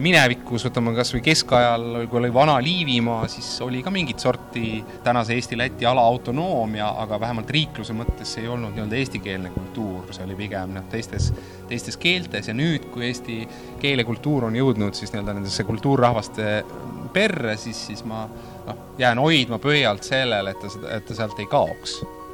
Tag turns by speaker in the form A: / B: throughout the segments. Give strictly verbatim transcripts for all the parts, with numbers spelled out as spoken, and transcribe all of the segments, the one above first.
A: minevikus, võtame kas või keskajal, kui oli vana Liivimaa, siis oli ka mingit sorti tänase Eesti-Läti ala autonoomia, aga vähemalt riikluse mõttes ei olnud nii-öelda eestikeelne kultuur, see oli pigem noh, teistes, teistes keeltes ja nüüd, kui eesti keele kultuur on jõudnud siis nii-öelda nendesse kultuurrahvaste perre, siis, siis ma noh, jään hoidma pöialt sellele, et ta, et ta sealt ei kaoks.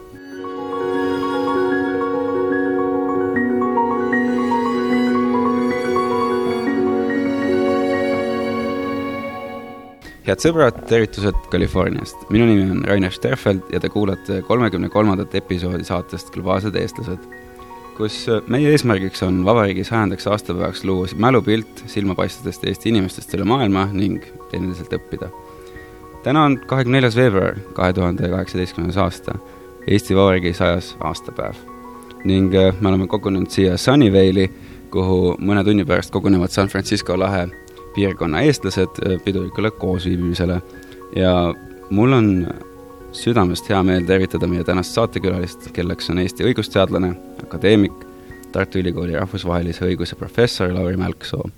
B: Head sõbrad, tervitused Californiast. Minu nimi on Rainer Sterfeld ja te kuulate kolmekümne kolmandat episoodi saatest Globaalsed eestlased, kus meie eesmärgiks on vabariigi sajandaks aastapäevaks luua mälupilt silmapaistvatest Eesti inimestest üle maailma ning teineteselt õppida. Täna on kahekümne neljas veebruar kahe tuhande kaheksateistkümnes aasta, Eesti Vabariigi sajas aastapäev. Ning me oleme kogunenud siia Sunnyvale'i, kuhu mõne tunni pärast kogunevad San Francisco lahe piirkonna eestlased pidulikule koosviibimisele ja mul on südamest hea meel tervitada meie tänast saatekülalist, kelleks on Eesti õigusteadlane, akadeemik, Tartu Ülikooli rahvusvahelise õiguse professor Lauri Mälksoo.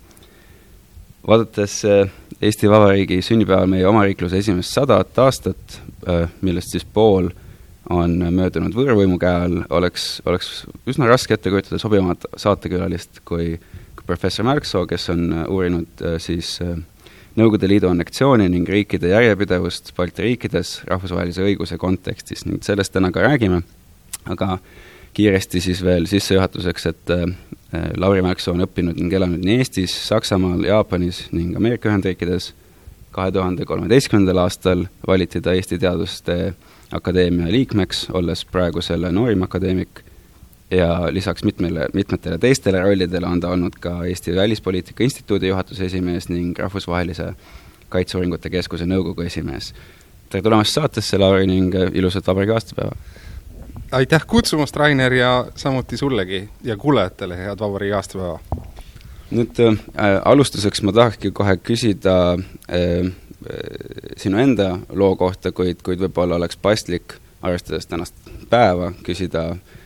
B: Vaadates Eesti Vabariigi sünnipäeval meie omariikluse esimest sadat aastat, millest siis pool on möödunud võõrvõimu käe all, oleks, oleks üsna raske ette kujutada sobivamat saatekülalist kui professor Mälksoo, kes on uurinud siis Nõukogude Liidu anneksiooni ning riikide järjepidevust Balti riikides rahvusvahelise õiguse kontekstis. Ning sellest täna ka räägime, aga kiiresti siis veel sissejuhatuseks, et Lauri Mälksoo on õppinud ning elanud nii Eestis, Saksamaal, Jaapanis ning Ameerika Ühendriikides. kahe tuhande kolmeteistkümnendal aastal valiti ta Eesti Teaduste Akadeemia liikmeks, olles praegu selle noorim akadeemik. Ja lisaks mitmele, mitmetele teistele rollidele on ta olnud ka Eesti Välispoliitika Instituudi juhatuse esimees ning Rahvusvahelise Kaitseuuringute Keskuse nõukogu esimees. Tere tulemast saatesse, Lauri, ning ilusat vabariigi aastapäeva!
A: Aitäh kutsumast, Rainer, ja samuti sullegi ja kuulajatele head vabariigi aastapäeva!
B: Nüüd äh, alustuseks ma tahakski kohe küsida äh, sinu enda loo kohta, kuid, kuid võib-olla oleks paslik, arvestades tänast päeva, küsida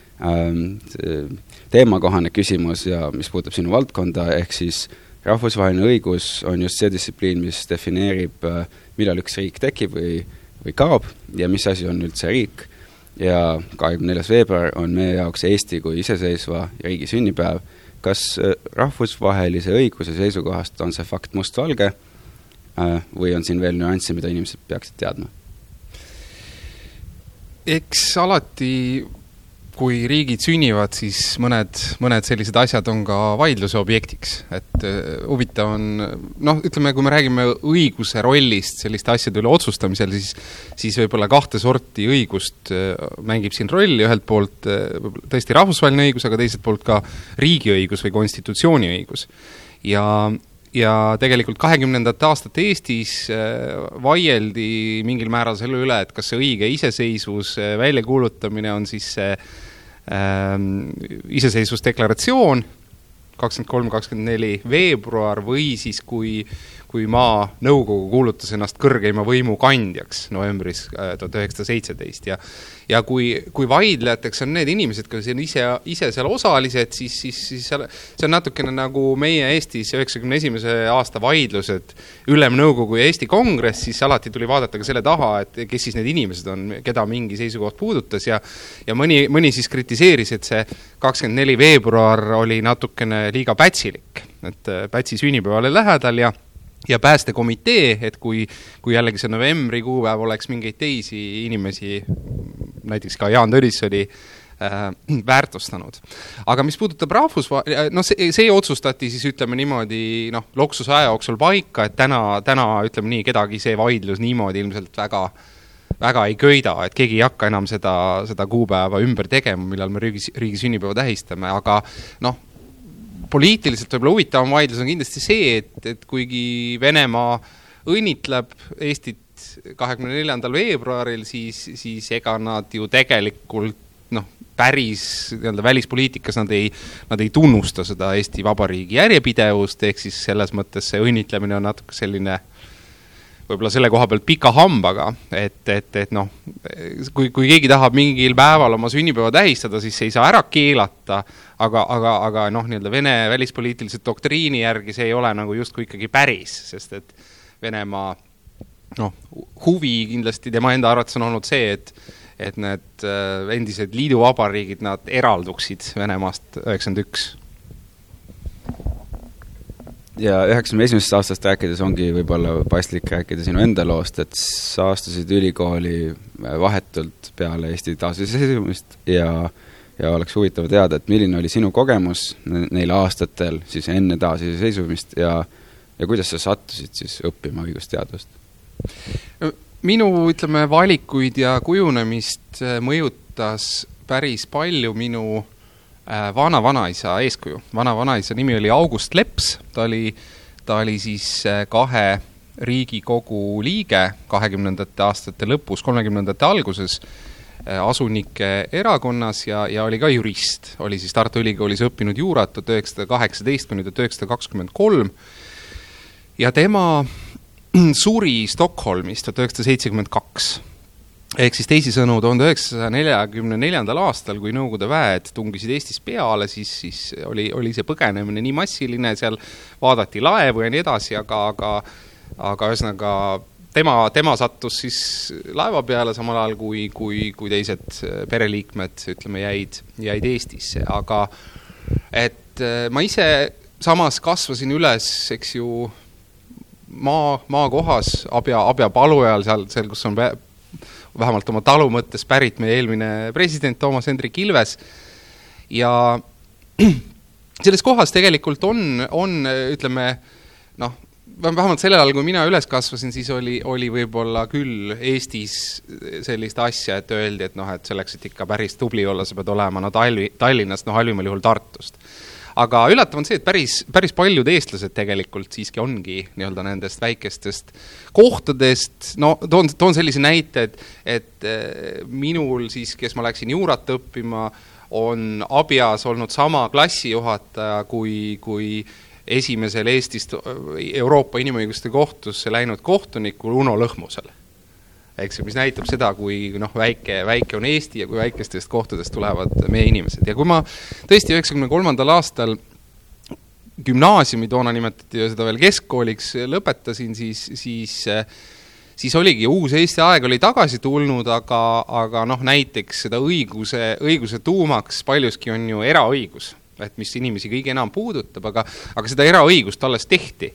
B: teemakohane küsimus ja mis puudutab sinu valdkonda, ehk siis rahvusvaheline õigus on just see distsipliin, mis defineerib, millal üks riik tekib või, või kaob ja mis asi on üldse riik. Ja kahekümne neljas veebruar on meie jaoks Eesti kui iseseisva riigi sünnipäev. Kas rahvusvahelise õiguse seisukohast on see fakt mustvalge või on siin veel nüanssi, mida inimesed peaksid teadma?
A: Eks alati kui riigid sünnivad, siis mõned, mõned sellised asjad on ka vaidluse objektiks. Et huvitav on, noh, ütleme, kui me räägime õiguse rollist selliste asjade üle otsustamisel, siis, siis võib-olla kahte sorti õigust mängib siin rolli, ühelt poolt tõesti rahvusvaheline õigus, aga teiselt poolt ka riigiõigus või konstitutsiooni õigus. Ja Ja tegelikult kahekümnendate aastate Eestis vaieldi mingil määral selle üle, et kas see õige iseseisvus väljakuulutamine on siis see ähm, iseseisvusdeklaratsioon kakskümmend kolm kakskümmend neli veebruar või siis kui, kui maa nõukogu kuulutas ennast kõrgeima võimu kandjaks novembris tuhat üheksasada seitseteist ja, ja kui, kui vaidlejateks on need inimesed, kes on ise, ise seal osalised, siis, siis, siis see on natukene nagu meie Eestis üheksakümne esimese aasta vaidlused Ülemnõukogu ja Eesti Kongress, siis alati tuli vaadata ka selle taha, et kes siis need inimesed on, keda mingi seisukoht puudutas ja, ja mõni, mõni siis kritiseeris, et see kakskümmend neli veebruar oli natukene liiga pätsilik, et pätsi sünnipäevale lähedal ja ja päästekomitee, et kui, kui jällegi see novembri kuupäev oleks mingeid teisi inimesi, näiteks ka Jaan Tõnis oli äh, väärtustanud. Aga mis puudutab rahvusva-, no see, see otsustati siis ütleme niimoodi, noh, loksus aja jooksul paika, et täna, täna ütleme nii, kedagi see vaidlus niimoodi ilmselt väga väga ei köida, et keegi ei hakka enam seda, seda kuupäeva ümber tegema, millal me riigi, riigi sünnipäeva tähistame, aga noh, poliitiliselt võib-olla huvitavam vaidlus on kindlasti see, et, et kuigi Venemaa õnnitleb Eestit kahekümne neljandal veebruaril, siis, siis ega nad ju tegelikult noh, päris nii-öelda välispoliitikas nad ei, nad ei tunnusta seda Eesti Vabariigi järjepidevust, ehk siis selles mõttes see õnnitlemine on natuke selline võib-olla selle koha pealt pika hambaga, et, et, et noh, kui, kui keegi tahab mingil päeval oma sünnipäeva tähistada, siis ei saa ära keelata, aga, aga, aga noh, nii-öelda Vene välispoliitilise doktriini järgi see ei ole nagu justkui ikkagi päris, sest et Venemaa noh, huvi kindlasti tema enda arvates on olnud see, et et need endised liiduvabariigid, nad eralduksid Venemaast üheksakümmend üks.
B: Ja üheksakümne esimesest aastast rääkides ongi võib-olla paslik rääkida sinu enda loost, et sa astusid ülikooli vahetult peale Eesti taasiseseisvumist ja, ja oleks huvitav teada, et milline oli sinu kogemus neil aastatel siis enne taasiseseisvumist ja, ja kuidas sa sattusid siis õppima õigusteadust?
A: Minu, ütleme, valikuid ja kujunemist mõjutas päris palju minu vana-vanaisa eeskuju. Vana-vanaisa nimi oli August Leps, ta oli, ta oli siis kahe Riigikogu liige kahekümnendate aastate lõpus, kolmekümnendate alguses asunike erakonnas ja, ja oli ka jurist. Oli siis Tartu Ülikoolis õppinud juurat tuhat üheksasada kaheksateist kuni tuhat üheksasada kakskümmend kolm ja tema suri Stockholmis tuhat üheksasada seitsekümmend kaks. Ehk siis teisisõnu tuhande üheksasaja neljakümne neljandal aastal, kui Nõukogude väed tungisid Eestis peale, siis, siis oli, oli see põgenemine nii massiline, seal vaadati laevu ja nii edasi, aga, aga, aga ühesõnaga tema, tema sattus siis laeva peale samal ajal, kui, kui, kui teised pereliikmed, ütleme, jäid, jäid Eestisse. Aga et ma ise samas kasvasin üles, eks ju, maa, maa kohas, abja, abja palujal, seal, seal, kus on vähemalt oma talu mõttes pärit meie eelmine president Toomas Hendrik Ilves ja selles kohas tegelikult on, on ütleme, noh, vähemalt sellel ajal, kui mina üles kasvasin, siis oli, oli võib-olla küll Eestis sellist asja, et öeldi, et noh, et selleks, et ikka päris tubli olla, sa pead olema no, Tallinnast, no halvimal juhul Tartust. Aga üllatav on see, et päris, päris paljud eestlased tegelikult siiski ongi nii-öelda nendest väikestest kohtadest. No toon, toon sellise näite, et, et minul siis, kes ma läksin juurat õppima, on abjas olnud sama klassijuhataja kui, kui esimesel Eestist Euroopa Inimõiguste kohtusse läinud kohtunikul Uno Lõhmusel. Eks, mis näitab seda, kui noh, väike, väike on Eesti ja kui väikestest kohtadest tulevad meie inimesed. Ja kui ma tõesti üheksakümne kolmandal aastal gümnaasiumi, toona nimetati ja seda veel keskkooliks, lõpetasin, siis, siis, siis oligi uus Eesti aeg oli tagasi tulnud, aga, aga noh, näiteks seda õiguse, õiguse tuumaks paljuski on ju eraõigus, et mis inimesi kõige enam puudutab, aga, aga seda eraõigust alles tehti.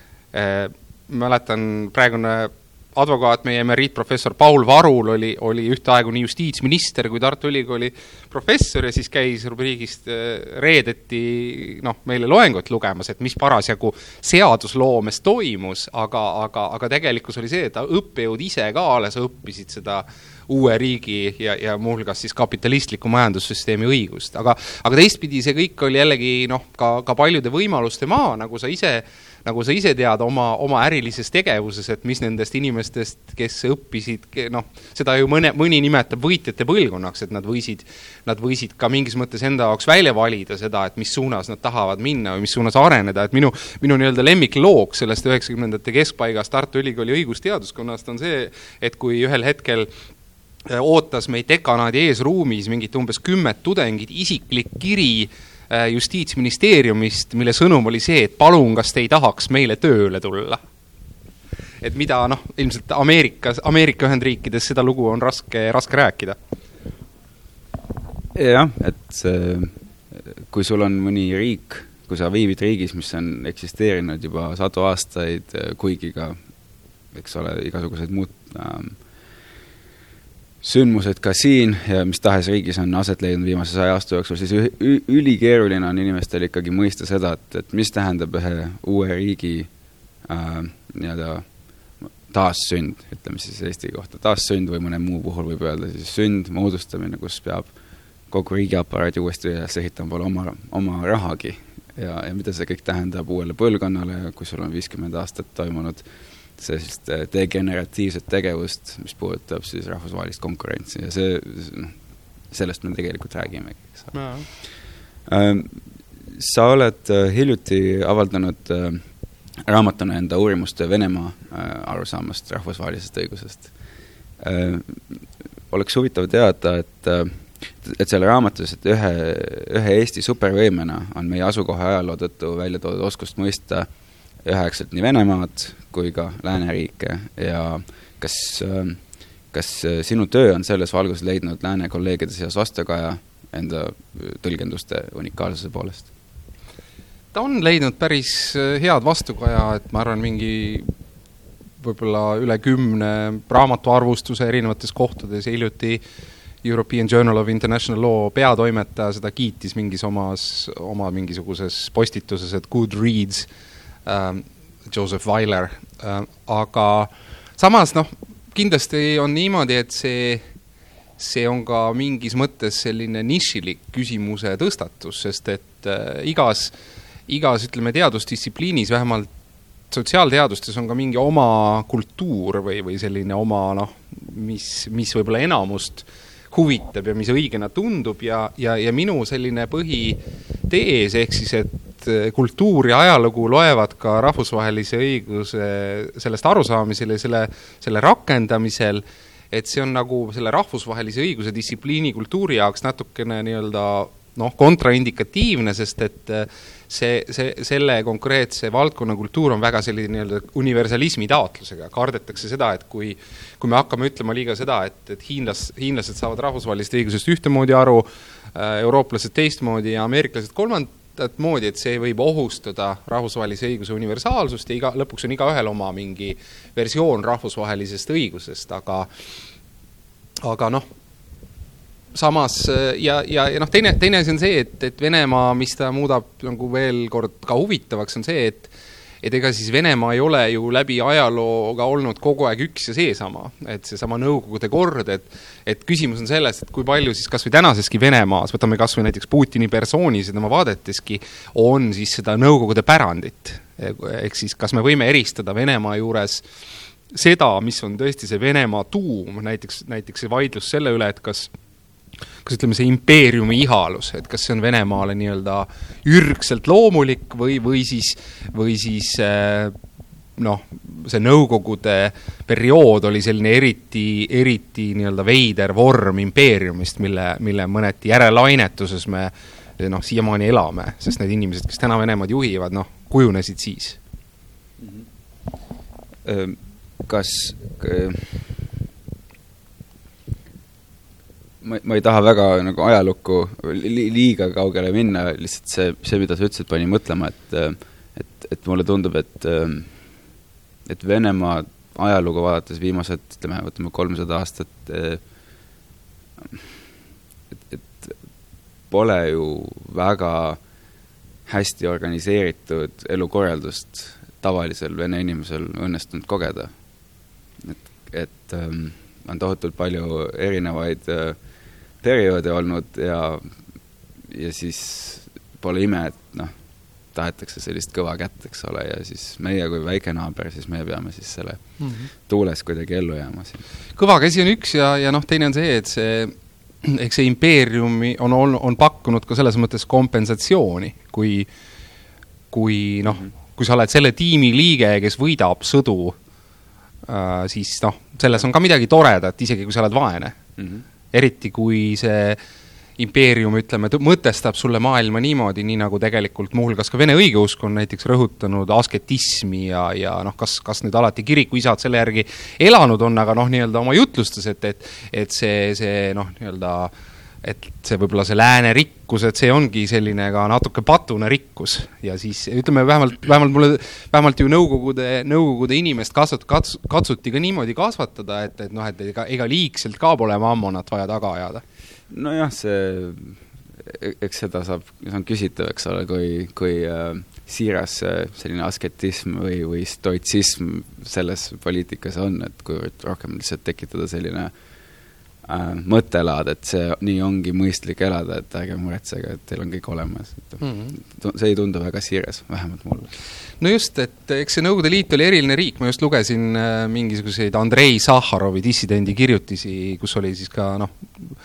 A: Mäletan praegune advokaat, meie emeriitprofessor Paul Varul oli, oli ühte aegu nii justiitsminister kui Tartu Ülikooli professor ja siis käis rubriigist reedeti noh, meile loengut lugemas, et mis parasjagu seadusloomes toimus, aga, aga, aga tegelikkus oli see, et õppejõud ise ka alles õppisid seda uue riigi ja, ja muuhulgas siis kapitalistliku majandussüsteemi õigust. Aga, aga teistpidi see kõik oli jällegi noh, ka, ka paljude võimaluste maa, nagu sa ise nagu sa ise tead oma, oma ärilises tegevuses, et mis nendest inimestest, kes õppisid, noh, seda ju mõne, mõni nimetab võitjate põlvkonnaks, et nad võisid, nad võisid ka mingis mõttes enda jaoks välja valida seda, et mis suunas nad tahavad minna või mis suunas areneda, et minu, minu nii-öelda lemmikloog sellest üheksakümnendate keskpaigas Tartu Ülikooli õigusteaduskonnast on see, et kui ühel hetkel ootas meid dekanaadi ees ruumis mingit umbes kümmet tudengid isiklik kiri Justiitsministeeriumist, mille sõnum oli see, et palun, kas te ei tahaks meile tööle tulla. Et mida, noh, ilmselt Ameerikas, Ameerika Ühendriikides seda lugu on raske, raske rääkida.
B: Jah, et kui sul on mõni riik, kui sa viibid riigis, mis on eksisteerinud juba sadu aastaid, kuigi ka, eks ole, igasugused muud ähm, sündmused ka siin ja mis tahes riigis on aset leidnud viimase saja aasta jooksul, siis ülikeeruline on inimestel ikkagi mõista seda, et, et mis tähendab ühe uue riigi äh, nii-öelda taassünd, ütleme siis Eesti kohta. Taassünd või mõne muu puhul võib öelda siis sünd, moodustamine, kus peab kogu riigiaparaadi uuesti üles ehitama pole oma, oma rahagi ja, ja mida see kõik tähendab uuele põlvkonnale, kui sul on viiskümmend aastat toimunud sellist degeneratiivset tegevust, mis puudutab siis rahvusvahelist konkurentsi ja see, noh, sellest me tegelikult räägime. No. Sa oled hiljuti avaldanud raamatuna enda uurimuste Venemaa arusaamast rahvusvahelisest õigusest. Oleks huvitav teada, et, et selle raamatus, et ühe, ühe Eesti supervõimena on meie asukoha ajaloo tõttu välja toodud oskust mõista üheaegselt nii Venemaad kui ka lääneriike ja kas, kas sinu töö on selles valgus leidnud lääne kolleegide seas vastukaja enda tõlgenduste unikaalsuse poolest?
A: Ta on leidnud päris head vastukaja, et ma arvan mingi võib-olla üle kümne raamatuarvustuse erinevates kohtades ja hiljuti European Journal of International Law peatoimetaja seda kiitis mingis omas, oma mingisuguses postituses, et good reads ähm, Joseph Weiler, ähm, aga samas noh, kindlasti on niimoodi, et see, see on ka mingis mõttes selline nišilik küsimuse tõstatus, sest et äh, igas, igas ütleme teadusdistsipliinis, vähemalt sotsiaalteadustes on ka mingi oma kultuur või, või selline oma, noh, mis, mis võib-olla enamust huvitab ja mis õigena tundub ja, ja, ja minu selline põhitees, ehk siis, et kultuur ja ajalugu loevad ka rahvusvahelise õiguse sellest arusaamisel ja selle, selle rakendamisel, et see on nagu selle rahvusvahelise õiguse distsipliini kultuuri jaoks natukene nii-öelda noh, kontraindikatiivne, sest et see, see, selle konkreetse valdkonna kultuur on väga selline nii-öelda universalismi taotlusega. Kardetakse seda, et kui, kui me hakkame ütlema liiga seda, et, et hiinlas, hiinlased saavad rahvusvahelist õigusest ühtemoodi aru, eurooplased teistmoodi ja ameeriklased kolmandat moodi, et see võib ohustada rahvusvahelise õiguse universaalsust ja iga, lõpuks on iga ühel oma mingi versioon rahvusvahelisest õigusest, aga, aga noh, samas ja, ja, ja noh, teine, teine asi on see, et, et Venemaa, mis ta muudab nagu veel kord ka huvitavaks, on see, et et ega siis Venemaa ei ole ju läbi ajalooga olnud kogu aeg üks ja seesama, et seesama nõukogude kord, et, et küsimus on selles, et kui palju siis kas või tänaseski Venemaas, võtame kas või näiteks Putini persoonis ja tema vaadeteski, on siis seda nõukogude pärandit. Ehk siis kas me võime eristada Venemaa juures seda, mis on tõesti see Venemaa tuum, näiteks, näiteks see vaidlus selle üle, et kas kas ütleme see impeeriumi ihalus, et kas see on Venemaale nii-öelda ürgselt loomulik või, või siis, või siis noh, see nõukogude periood oli selline eriti, eriti nii-öelda veider vorm impeeriumist, mille, mille mõneti järelainetuses me noh, siiamaani elame, sest need inimesed, kes täna Venemaad juhivad, noh, kujunesid siis.
B: Kas Ma, ma ei taha väga nagu ajalukku li, liiga kaugele minna, lihtsalt see, see, mida sa ütlesid, pani mõtlema, et, et, et mulle tundub, et, et Venemaa ajalugu vaadates viimased, ütleme, võtame kolmsada aastat, et, et pole ju väga hästi organiseeritud elukorraldust tavalisel vene inimesel õnnestunud kogeda. Et, et on tohutult palju erinevaid perioode olnud ja, ja siis pole ime, et noh, tahetakse sellist kõva kätt, eks ole, ja siis meie kui väike naaber, siis meie peame siis selle mm-hmm. tuules kuidagi ellu jääma siin.
A: Kõva käsi on üks ja, ja noh, teine on see, et see, eks see impeeriumi on, on, on pakkunud ka selles mõttes kompensatsiooni, kui, kui noh, mm-hmm. kui sa oled selle tiimi liige, kes võidab sõdu, äh, siis noh, selles on ka midagi toredat, isegi kui sa oled vaene. Mm-hmm. Eriti kui see impeerium, ütleme, mõtestab sulle maailma niimoodi, nii nagu tegelikult muuhulgas ka Vene õigeusk on näiteks rõhutanud asketismi ja, ja noh, kas, kas nüüd alati kirikuisad selle järgi elanud on, aga noh, nii-öelda oma jutlustas, et, et, et see, see noh, nii-öelda et see võib-olla see lääne rikkus, et see ongi selline ka natuke patune rikkus ja siis ütleme vähemalt, vähemalt mulle, vähemalt ju nõukogude, nõukogude inimest kasvat, kats, katsuti ka niimoodi kasvatada, et, et noh, et ega, ega liigselt ka pole mammonat vaja taga ajada.
B: Nojah, see, eks seda saab, see on küsitav, eks ole, kui, kui äh, siiras selline asketism või, või stoitsism selles poliitikas on, et kui rohkem lihtsalt tekitada selline mõttelaad, et see nii ongi mõistlik elada, et ärge muretsega, et teil on kõik olemas. Mm-hmm. See ei tundu väga siiras, vähemalt mulle.
A: No just, et eks see Nõukogude Liit oli eriline riik, ma just lugesin mingisuguseid Andrei Sahharovi dissidendi kirjutisi, kus oli siis ka noh,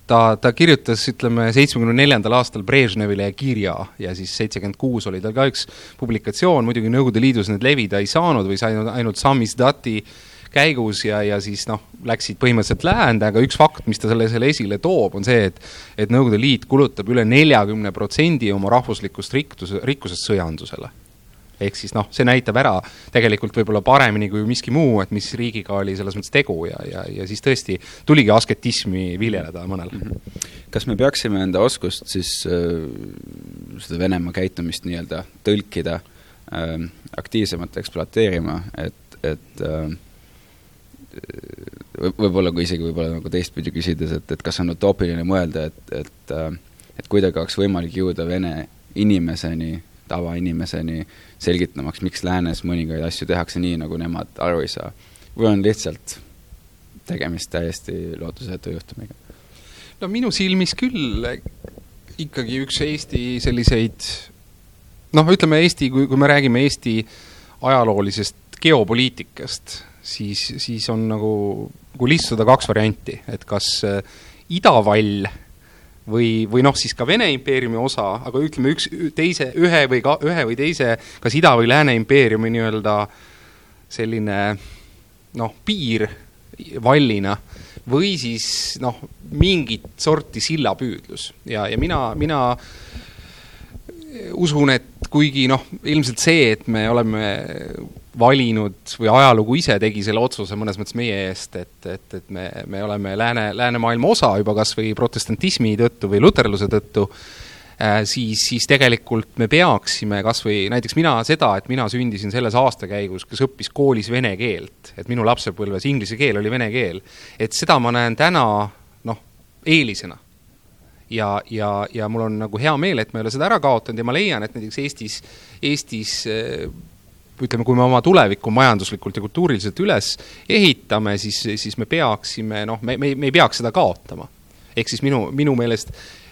A: ta, ta kirjutas, ütleme, seitsmekümne neljandal aastal Brežnevile kirja ja siis seitsekümmend kuus oli tal ka üks publikatsioon, muidugi Nõukogude Liidus need levida ei saanud või sai ainult Samizdati käigus ja, ja siis noh, läksid põhimõtteliselt läände, aga üks fakt, mis ta selle, selle esile toob, on see, et, et Nõukogude Liit kulutab üle neljakümne protsendi oma rahvuslikust rikkus, rikkusest sõjandusele. Ehk siis noh, see näitab ära tegelikult võib-olla paremini kui miski muu, et mis riigiga oli selles mõttes tegu ja, ja, ja siis tõesti tuligi asketismi viljeleda mõnel.
B: Kas me peaksime enda oskust siis äh, seda Venemaa käitumist nii-öelda tõlkida äh, aktiivsemalt ekspluateerima, et, et äh, võib-olla kui isegi võib-olla nagu teistpidi küsides, et, et kas on utoopiline mõelda, et, et, äh, et kuidagi oleks võimalik jõuda Vene inimeseni, tavainimeseni selgitamaks, miks läänes mõningaid asju tehakse nii, nagu nemad aru ei saa. Või on lihtsalt tegemist täiesti lootusetu juhtumiga?
A: No minu silmis küll ikkagi üks Eesti selliseid, noh, ütleme Eesti, kui, kui me räägime Eesti ajaloolisest geopoliitikast, siis, siis on nagu, kui lihtsustada kaks varianti, et kas idavall või, või noh, siis ka Vene impeeriumi osa, aga ütleme üks teise, ühe või, ka, ühe või teise, kas ida- või lääne impeeriumi nii-öelda selline noh, piir vallina või siis noh, mingit sorti sillapüüdlus. Ja, ja mina, mina usun, et kuigi noh, ilmselt see, et me oleme valinud või ajalugu ise tegi selle otsuse mõnes mõttes meie eest, et, et, et me, me oleme lääne, läänemaailma osa juba kas või protestantismi tõttu või luterluse tõttu, äh, siis, siis tegelikult me peaksime kas või näiteks mina seda, et mina sündisin selles aastakäigus, kes õppis koolis vene keelt, et minu lapsepõlves inglise keel oli vene keel, et seda ma näen täna noh, eelisena. Ja, ja, ja mul on nagu hea meel, et me ei ole seda ära kaotanud ja ma leian, et näiteks Eestis, Eestis ütleme, kui me oma tulevikku majanduslikult ja kultuuriliselt üles ehitame, siis, siis me peaksime, noh, me, me, me ei peaks seda kaotama. Ehk siis minu, minu meelest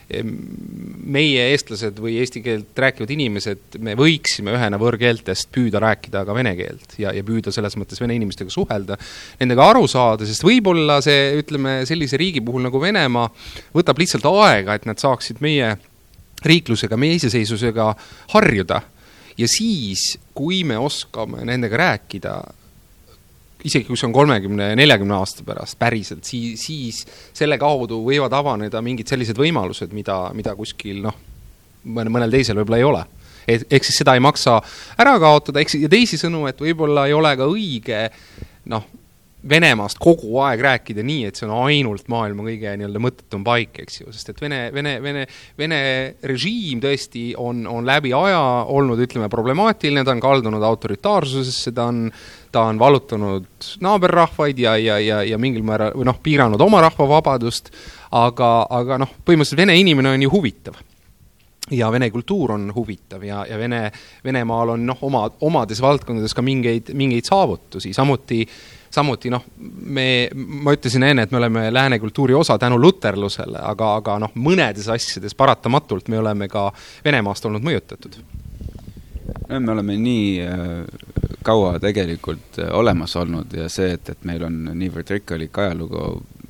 A: meie eestlased või eesti keelt rääkivad inimesed, me võiksime ühena võõrkeeltest püüda rääkida ka vene keelt ja, ja püüda selles mõttes vene inimestega suhelda, nendega aru saada, sest võib-olla see, ütleme, sellise riigi puhul nagu Venemaa võtab lihtsalt aega, et nad saaksid meie riiklusega, meie iseseisusega harjuda. Ja siis, kui me oskame nendega rääkida, isegi kui see on kolmekümne neljakümne aasta pärast päriselt, siis, siis selle kaudu võivad avaneda mingid sellised võimalused, mida, mida kuskil noh, mõnel teisel võib-olla ei ole. Et, ehk siis seda ei maksa ära kaotada, eks, ja teisi sõnu, et võib-olla ei ole ka õige noh, Venemaast kogu aeg rääkida nii, et see on ainult maailma kõige nii-öelda mõttetum paik, eks ju, sest et Vene, Vene, Vene, Vene režiim tõesti on, on läbi aja olnud, ütleme, problemaatiline, ta on kaldunud autoritaarsusesse, ta on, ta on vallutanud naaberrahvaid ja, ja, ja, ja mingil määral, või noh, piiranud oma rahva vabadust, aga, aga noh, põhimõtteliselt Vene inimene on ju huvitav. Ja Vene kultuur on huvitav ja, ja Vene, Venemaal on noh, oma, omades valdkondades ka mingeid, mingeid saavutusi, samuti Samuti, noh, me, ma ütlesin enne, et me oleme lääne kultuuri osa tänu luterlusele, aga, aga noh, mõnedes asjades paratamatult me oleme ka Venemaast olnud mõjutatud.
B: Me oleme nii kaua tegelikult olemas olnud ja see, et, et meil on niivõrd rikkalik ajalugu,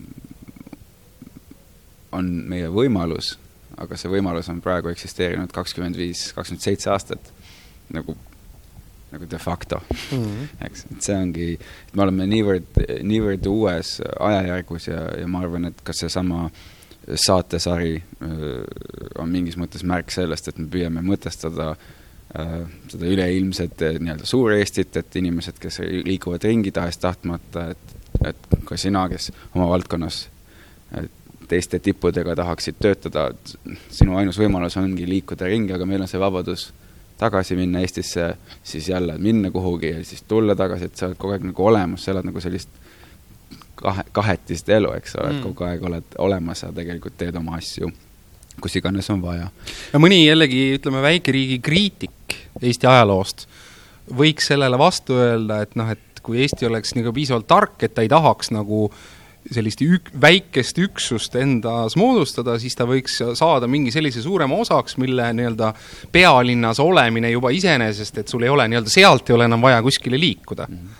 B: on meie võimalus, aga see võimalus on praegu eksisteerinud kakskümmend viis, kakskümmend seitse aastat nagu nagu de facto. Mm-hmm. Eks, et see ongi, et me oleme niivõrd, niivõrd uues ajajärgus ja, ja ma arvan, et kas see sama saatesari öö, on mingis mõttes märk sellest, et me püüame mõtestada öö, seda üleilmset nii-öelda Suur-Eestit, et inimesed, kes liikuvad ringi tahest tahtmata, et, et ka sina, kes oma valdkonnas teiste tippudega tahaksid töötada, sinu ainus võimalus ongi liikuda ringi, aga meil on see vabadus tagasi minna Eestisse, siis jälle minna kuhugi ja siis tulla tagasi, et sa oled kogu aeg nagu olemas, sa elad nagu sellist kahe, kahetist elu, eks sa oled mm. kogu aeg oled olemas ja tegelikult teed oma asju, kus iganes on vaja.
A: Ja mõni jällegi, ütleme, väikeriigi kriitik Eesti ajaloost võiks sellele vastu öelda, et noh, et kui Eesti oleks nagu piisavalt tark, et ta ei tahaks nagu sellist ük, väikest üksust endas moodustada, siis ta võiks saada mingi sellise suurema osaks, mille nii-öelda pealinnas olemine juba iseenesest, et sul ei ole nii-öelda sealt ei ole enam vaja kuskile liikuda. Mm-hmm.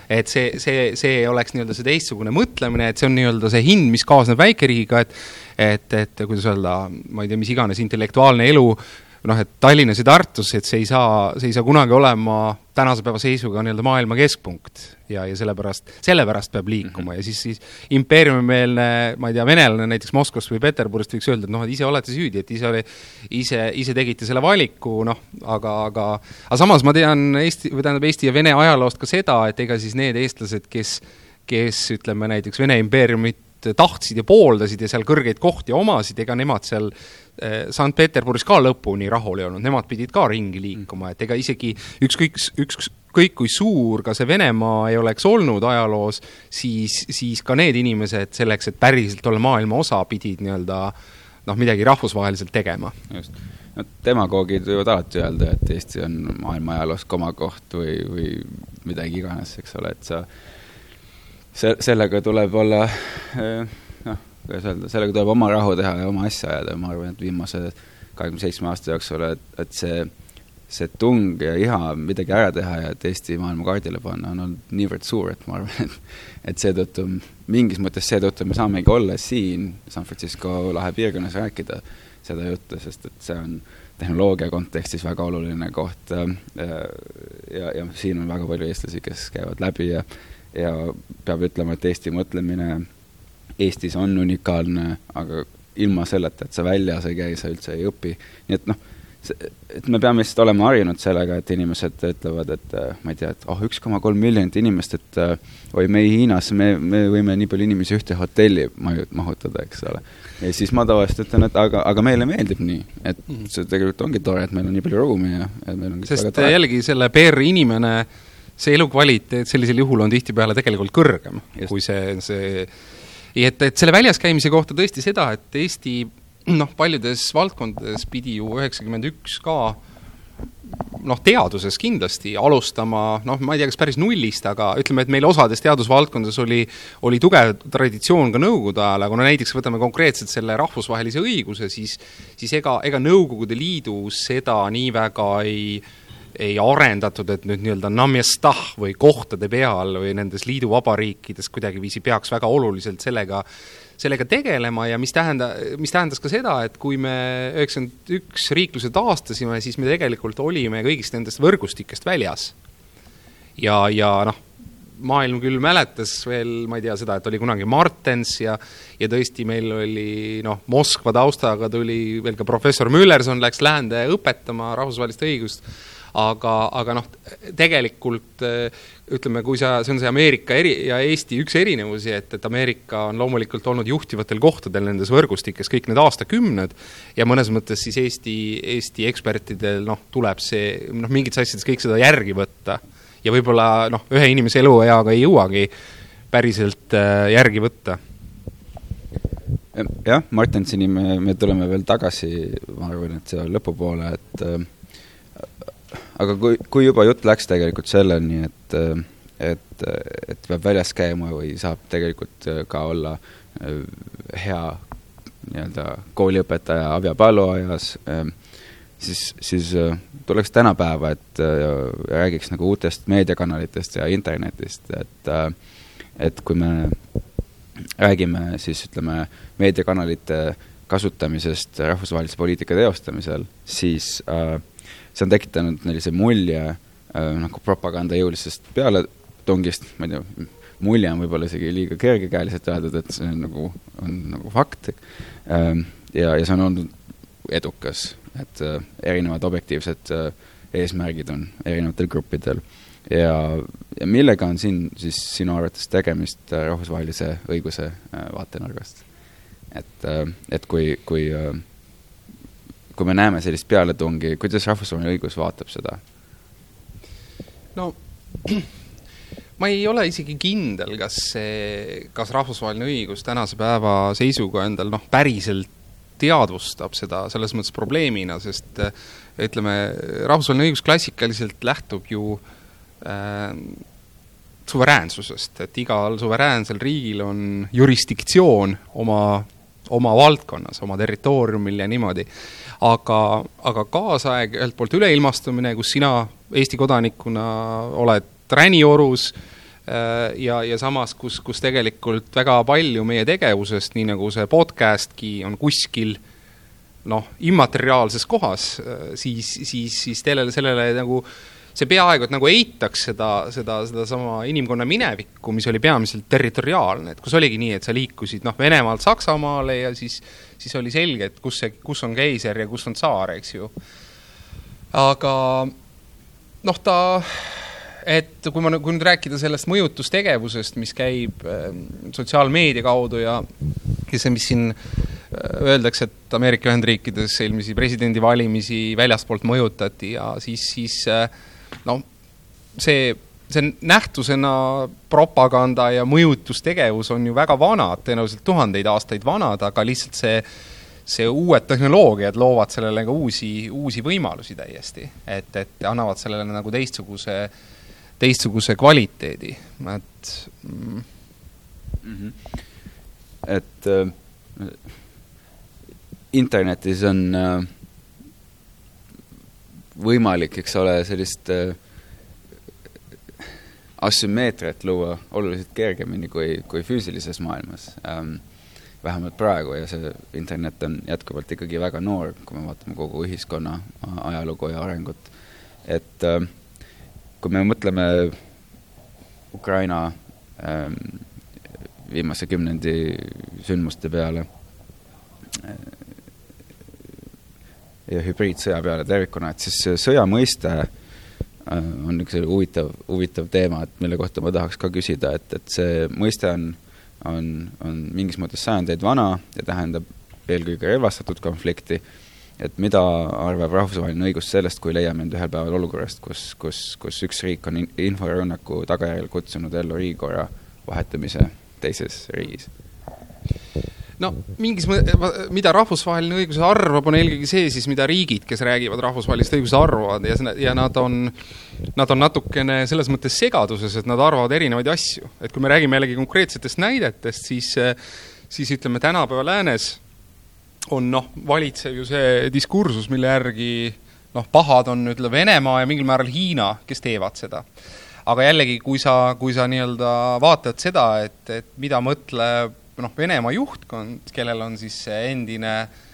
A: et see, see, see oleks nii-öelda see teistsugune mõtlemine, et see on nii-öelda see hind, mis kaasneb väikeriigiga, et et, et kuidas öelda, ma ei tea, mis iganes intellektuaalne elu, noh, et Tallinnas ja Tartus, et see ei saa, see ei saa kunagi olema tänase päeva seisuga nii-öelda maailma keskpunkt ja, ja sellepärast, sellepärast peab liikuma mm-hmm. ja siis, siis impeeriumimeelne, ma ei tea, venelane näiteks Moskvast või Peterburist võiks öelda, et noh, et ise olete süüdi, et ise, oli, ise, ise tegite selle valiku, noh, aga, aga, aga samas ma tean Eesti, või tähendab Eesti ja Vene ajaloost ka seda, et ega siis need eestlased, kes, kes ütleme näiteks Vene impeeriumit tahtsid ja pooldasid ja seal kõrgeid kohti omasid, ega nemad seal Sankt Peterburis ka lõpuni rahul ei olnud, nemad pidid ka ringi liikuma, et ega isegi ükskõik, ükskõik kui suur ka see Venemaa ei oleks olnud ajaloos, siis, siis ka need inimesed selleks, et päriselt olla maailma osa, pidid nii-öelda noh, midagi rahvusvaheliselt tegema. Just.
B: No, demagoogid võivad alati öelda, et Eesti on maailma ajaloos komakoht või, või midagi iganes, eks ole, et sa se- sellega tuleb olla noh, kuidas öelda, sellega tuleb oma rahu teha ja oma asja ajada. Ma arvan, et viimase kahekümne seitsme aasta jooksul, et, et see, see tung ja iha midagi ära teha ja et Eesti maailma kaardile panna on olnud niivõrd suur, et ma arvan, et, et seetõttu, mingis mõttes seetõttu me saamegi olla siin San Francisco lahe piirkonnas rääkida seda juttu, sest et see on tehnoloogia kontekstis väga oluline koht ja, ja, ja siin on väga palju eestlasi, kes käivad läbi ja, ja peab ütlema, et Eesti mõtlemine Eestis on unikaalne, aga ilma selleta, et sa väljas ei käi, sa üldse ei õpi. Nii et noh, et me peame lihtsalt olema harjunud sellega, et inimesed ütlevad, et ma ei tea, et oh, üks koma kolm miljonit inimest, et oi, me Hiinas, me, me võime nii palju inimesi ühte hotelli mahutada, eks ole. Ja siis ma tavaliselt ütlen, et aga, aga meile meeldib nii, et see tegelikult ongi tore, et meil on nii palju ruumi ja, ja meil on
A: sest jällegi selle P R inimene, see elukvaliteet sellisel juhul on tihtipeale tegelikult kõrgem, Just. kui see, see Et, et selle väljas käimise kohta tõesti seda, et Eesti noh, paljudes valdkondades pidi ju üheksakümmend üks ka noh, teaduses kindlasti alustama, noh, ma ei tea, kas päris nullist, aga ütleme, et meil osades teadusvaldkondades oli, oli tugev traditsioon ka nõukogude ajal, aga no näiteks võtame konkreetselt selle rahvusvahelise õiguse, siis, siis ega, ega Nõukogude Liidus seda nii väga ei ei arendatud, et nüüd nii-öelda namjastah või kohtade peal või nendes liiduvabariikides kuidagiviisi peaks väga oluliselt sellega, sellega tegelema ja mis, tähenda, mis tähendas ka seda, et kui me üheksakümmend üks riikluse taastasime, siis me tegelikult olime kõigist nendest võrgustikest väljas. Ja, ja noh, maailm küll mäletas veel, ma ei tea seda, et oli kunagi Martens ja, ja tõesti meil oli noh, Moskva taustaga tuli veel ka professor Müllerson läks läände õpetama rahvusvahelist õigust, aga, aga noh, tegelikult ütleme, kui sa, see on see Ameerika eri, ja Eesti üks erinevusi, et, et Ameerika on loomulikult olnud juhtivatel kohtadel nendes võrgustikes kõik need aastakümned ja mõnes mõttes siis Eesti, Eesti ekspertidel noh, tuleb see, noh, mingites asjades kõik seda järgi võtta ja võib-olla noh, ühe inimese elueaga ei jõuagi päriselt järgi võtta.
B: Jah, Martensini me, me tuleme veel tagasi, ma arvan, et see on lõpupoole, et aga kui, kui juba jutt läks tegelikult selleni, et, et, et peab väljas käima või saab tegelikult ka olla hea nii-öelda kooliõpetaja Avia Pallu ajas, siis, siis tuleks tänapäeva, et räägiks nagu uutest meediakanalitest ja internetist, et, et kui me räägime siis ütleme meediakanalite kasutamisest rahvusvahelise poliitika teostamisel, siis äh, see on tekitanud sellise mulje äh, nagu propaganda jõulisest pealetungist, ma ei tea, mulje on võib-olla isegi liiga kergekäeliselt öeldud, et see on nagu, on nagu fakt äh, ja, ja see on olnud edukas, et äh, erinevad objektiivsed äh, eesmärgid on erinevatel gruppidel ja, ja millega on siin siis sinu arvates tegemist äh, rahvusvahelise õiguse äh, vaatenurgast? Et, äh, et kui, kui äh, kui me näeme sellist pealetungi, kuidas rahvusvaheline õigus vaatab seda?
A: No, ma ei ole isegi kindel, kas, see, kas rahvusvaheline õigus tänase päeva seisuga endal noh, päriselt teadvustab seda selles mõttes probleemina, sest ütleme, rahvusvaheline õigus klassikaliselt lähtub ju äh, suveräänsusest, et igal suveräänsel riigil on jurisdiktsioon oma, oma valdkonnas, oma territooriumil ja niimoodi. Aga, aga kaasaeg, ühelt poolt üleilmastumine, kus sina Eesti kodanikuna oled räniorus, ja, ja samas, kus, kus tegelikult väga palju meie tegevusest, nii nagu see podcastki on kuskil noh, immateriaalses kohas, siis, siis, siis sellele, sellele nagu see peaaegu, et nagu eitaks seda, seda, seda sama inimkonna minevikku, mis oli peamiselt territoriaalne, et kus oligi nii, et sa liikusid noh, Venemaalt Saksamaale ja siis, siis oli selge, et kus, see, kus on keiser ja kus on tsaar, eks ju. Aga noh, ta, et kui ma kui nüüd rääkida sellest mõjutustegevusest, mis käib äh, sotsiaalmeedia kaudu ja, ja see, mis siin öeldakse, et Ameerika Ühendriikides eelmisi presidendivalimisi väljaspoolt mõjutati ja siis, siis no, see, see nähtusena propaganda ja mõjutustegevus on ju väga vanad, tõenäoliselt tuhandeid aastaid vanad, aga lihtsalt see, see uued tehnoloogiad loovad sellele ka uusi, uusi võimalusi täiesti, et, et annavad sellele nagu teistsuguse, teistsuguse kvaliteedi. Et, mm.
B: mm-hmm. et äh, internetis on äh, võimalik, eks ole, sellist äh, asümmeetriat luua oluliselt kergemini kui, kui füüsilises maailmas. Ähm, vähemalt praegu ja see internet on jätkuvalt ikkagi väga noor, kui me vaatame kogu ühiskonna ajalugu ja arengut. Et äh, kui me mõtleme Ukraina ähm, viimase kümnendi sündmuste peale ja hübriidsõja peale tervikuna, et siis sõja mõiste on üks huvitav, huvitav teema, et mille kohta ma tahaks ka küsida, et, et see mõiste on, on, on mingis mõttes sajandeid vana ja tähendab eelkõige relvastatud konflikti, et mida arvab rahvusvaheline õigus sellest, kui leiame end ühel päeval olukorrast, kus, kus, kus üks riik on inforünnaku tagajärjel kutsunud ellu riigikorra vahetamise teises riigis?
A: No, mingis, mida rahvusvaheline õigus arvab, on eelkõige see siis, mida riigid, kes räägivad rahvusvahelist õigust arvavad ja, ja nad, on, nad on natukene selles mõttes segaduses, et nad arvavad erinevaid asju. Et kui me räägime jällegi konkreetsetest näidetest, siis, siis ütleme tänapäeva läänes on noh, valitsev ju see diskursus, mille järgi noh, pahad on ütle Venemaa ja mingil määral Hiina, kes teevad seda. Aga jällegi, kui sa, kui sa nii-öelda vaatad seda, et, et mida mõtleb noh, Venemaa juhtkond, kellel on siis endine,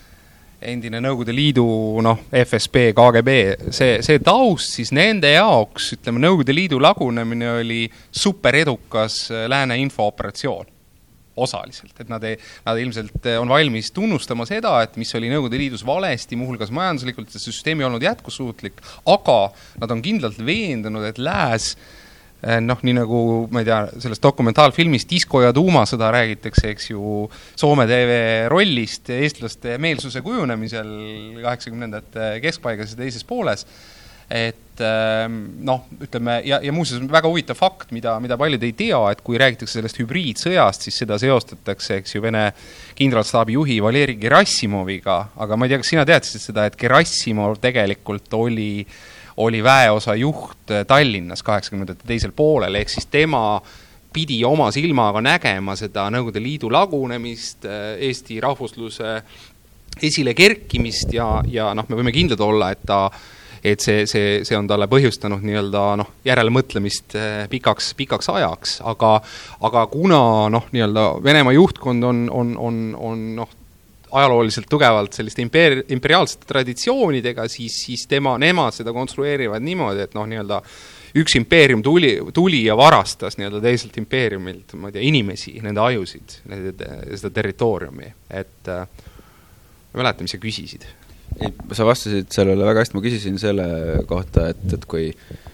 A: endine Nõukogude Liidu noh, F S B, K G B, see, see taust, siis nende jaoks, ütleme, Nõukogude Liidu lagunemine oli superedukas lääne infooperatsioon osaliselt, et nad, ei, nad ilmselt on valmis tunnustama seda, et mis oli Nõukogude Liidus valesti, muuhulgas majanduslikult, et see süsteem ei olnud jätkusuutlik, aga nad on kindlalt veendunud, et lääs noh, nii nagu, ma ei tea, sellest dokumentaalfilmist Disko ja tuumasõda räägitakse, eks ju, Soome T V rollist eestlaste meelsuse kujunemisel kaheksakümnendate keskpaigas ja teises pooles, et noh, ütleme, ja, ja muuseas väga huvitav fakt, mida, mida paljud ei tea, et kui räägitakse sellest hübriidsõjast, siis seda seostatakse, eks ju, Vene kindralstaabi juhi Valeri Gerassimoviga, aga ma ei tea, kas sina teadsid seda, et Gerassimov tegelikult oli oli väeosa juht Tallinnas kaheksakümnendate teisel poolel, ehk siis tema pidi oma silmaga nägema seda Nõukogude Liidu lagunemist, Eesti rahvusluse esile kerkimist ja, ja noh, me võime kindlad olla, et, ta, et see, see, see on talle põhjustanud nii-öelda noh, järelmõtlemist pikaks, pikaks ajaks, aga, aga kuna noh, nii-öelda Venemaa juhtkond on, on, on, on noh, ajalooliselt tugevalt selliste impeer, imperiaalsete traditsioonidega, siis, siis tema, nemad seda konstrueerivad niimoodi, et noh, nii-öelda üks impeerium tuli, tuli ja varastas nii-öelda teiselt impeeriumilt, ma ei tea, inimesi, nende ajusid, nende, seda territooriumi, et äh, ma mäletan, mis sa küsisid.
B: Ei, sa vastasid sellele väga hästi, ma küsisin selle kohta, et, et kui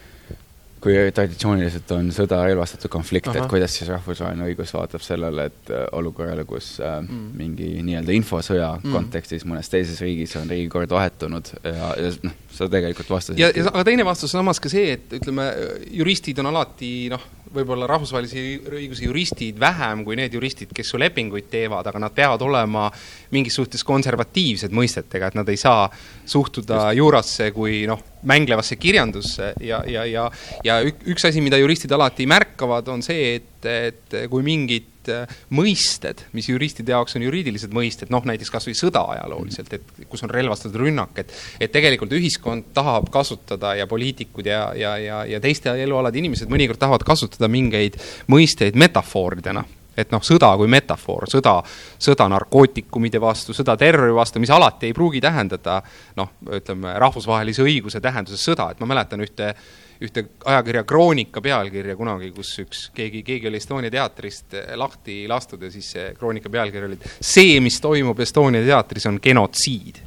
B: kui traditsiooniliselt on sõda relvastatud konflikt, Aha. et kuidas siis rahvusvaheline õigus vaatab sellele, et olukorrale, kus äh, mm. mingi nii-öelda infosõja mm. kontekstis mõnes teises riigis on riigikord vahetunud ja, ja noh, sa tegelikult vastasid.
A: Ja, ja, aga teine vastus on samas ka see, et ütleme, juristid on alati noh, võib-olla rahvusvahelise õiguse juristid vähem kui need juristid, kes su lepinguid teevad, aga nad peavad olema mingis suhtes konservatiivsed mõistetega, et nad ei saa suhtuda Just. juurasse kui noh, mänglevasse kirjandusse ja, ja, ja, ja üks asi, mida juristid alati märkavad, on see, et, et kui mingit mingid mõisted, mis juristide jaoks on juriidilised mõisted, noh näiteks kas või sõda ajalooliselt, et kus on relvastatud rünnak, et, et tegelikult ühiskond tahab kasutada ja poliitikud ja, ja, ja, ja teiste elualade inimesed mõnikord tahavad kasutada mingeid mõisteid metafooridena. Et noh, sõda kui metafoor, sõda, sõda narkootikumide vastu, sõda terrori vastu, mis alati ei pruugi tähendada, noh, ütleme, rahvusvahelise õiguse tähenduses sõda, et ma mäletan ühte, ühte ajakirja Kroonika pealkirja kunagi, kus üks, keegi, keegi oli Estonia teatrist lahti lastud ja siis see Kroonika pealkirja oli, see, mis toimub Estonia teatris, on genotsiid.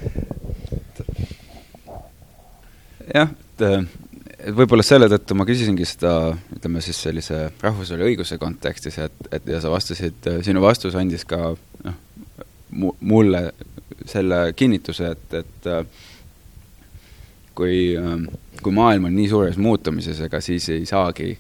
B: Jah, et võib-olla selle tõttu ma küsisingi seda, ütleme siis sellise rahvusvahelise õiguse kontekstis, et, et ja sa vastasid, sinu vastus andis ka noh, mulle selle kinnituse, et, et kui, kui maailm on nii suures muutumises, ega siis ei saagi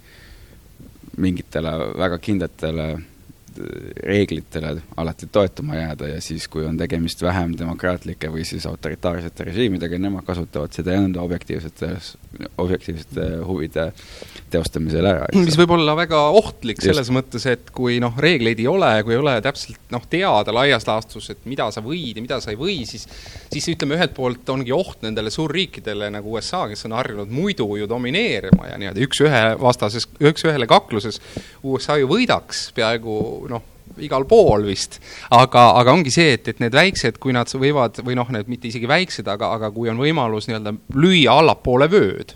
B: mingitele väga kindlatele reeglitele alati toetuma jääda ja siis, kui on tegemist vähem demokraatlike või siis autoritaarsete režiimidega, nemad kasutavad seda enda objektiivsete, objektiivsete huvide teostamisel ära.
A: Mis võib olla väga ohtlik selles Just. mõttes, et kui noh, reegleid ei ole, kui ei ole täpselt noh, teada laias laastus, et mida sa võid ja mida sa ei või, siis, siis ütleme ühelt poolt ongi oht nendele suurriikidele nagu U S A, kes on harjunud muidu ju domineerima ja nii-öelda üks ühe vastases, üks ühele kakluses U S A ju võidaks peaaegu noh, igal pool vist, aga, aga ongi see, et, et need väiksed, kui nad võivad, või noh, need mitte isegi väiksed, aga, aga kui on võimalus nii-öelda lüüa allapoole vööd,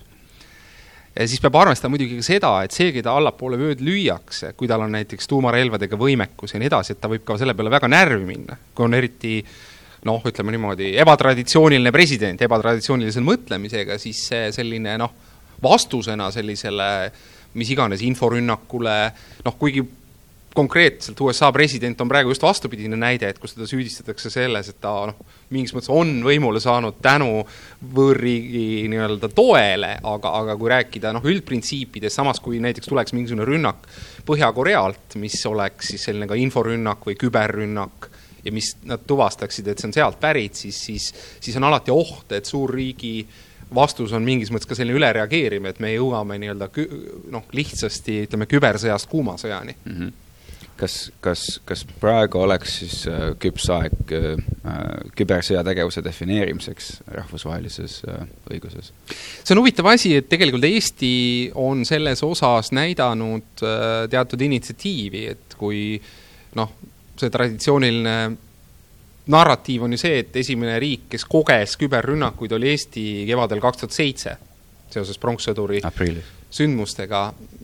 A: ja siis peab arvestama muidugi ka seda, et see, keda allapoole vööd lüüakse, kui tal on näiteks tuumarelvadega võimekus ja nii edasi, et ta võib ka selle peale väga närvi minna, kui on eriti noh, ütleme niimoodi, ebatraditsiooniline president, ebatraditsioonilisel mõtlemisega, siis see selline noh, vastusena sellisele mis iganes inforünnakule, noh, kuigi konkreetselt U S A president on praegu just vastupidine näide, et kus teda süüdistatakse selles, et ta noh, mingis mõttes on võimule saanud tänu võõrriigi nii-öelda toele, aga, aga kui rääkida noh, üldprintsiipides, samas kui näiteks tuleks mingisugune rünnak Põhja-Korealt, mis oleks siis selline ka inforünnak või küberrünnak ja mis nad tuvastaksid, et see on sealt pärit, siis, siis, siis on alati oht, et suurriigi vastus on mingis mõttes ka selline ülereageerimine, et me jõuame nii-öelda noh, lihtsasti ütleme kübersõjast kuumasõjani.
B: Mm-hmm. Kas, kas, kas praegu oleks siis äh, küps aeg äh, kübersõja tegevuse defineerimiseks rahvusvahelises äh, õiguses?
A: See on huvitav asi, et tegelikult Eesti on selles osas näidanud äh, teatud initsiatiivi, et kui noh, see traditsiooniline narratiiv on ju see, et esimene riik, kes koges küberrünnakuid, oli Eesti kevadel kaks tuhat seitse seoses pronkssõduri Aprilis. sündmustega,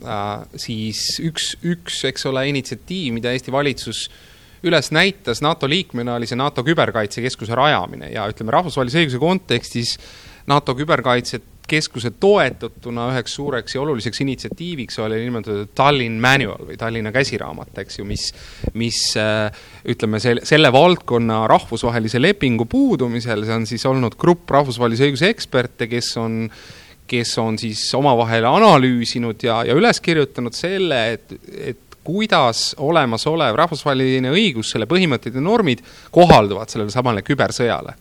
A: siis üks, üks, eks ole, initsiatiiv, mida Eesti valitsus üles näitas NATO liikmena, oli see NATO küberkaitsekeskuse rajamine ja ütleme rahvusvahelise õiguse kontekstis NATO küberkaitsekeskuse toetatuna üheks suureks ja oluliseks initsiatiiviks oli nimetatud Tallinn Manual või Tallinna käsiraamat, eks ju, mis, mis ütleme selle, selle valdkonna rahvusvahelise lepingu puudumisel, see on siis olnud grupp rahvusvahelise õiguse eksperte, kes on kes on siis omavahel analüüsinud ja, ja üles kirjutanud selle, et, et kuidas olemasolev rahvusvaheline õigus, selle põhimõtted ja normid kohalduvad sellele samale kübersõjale.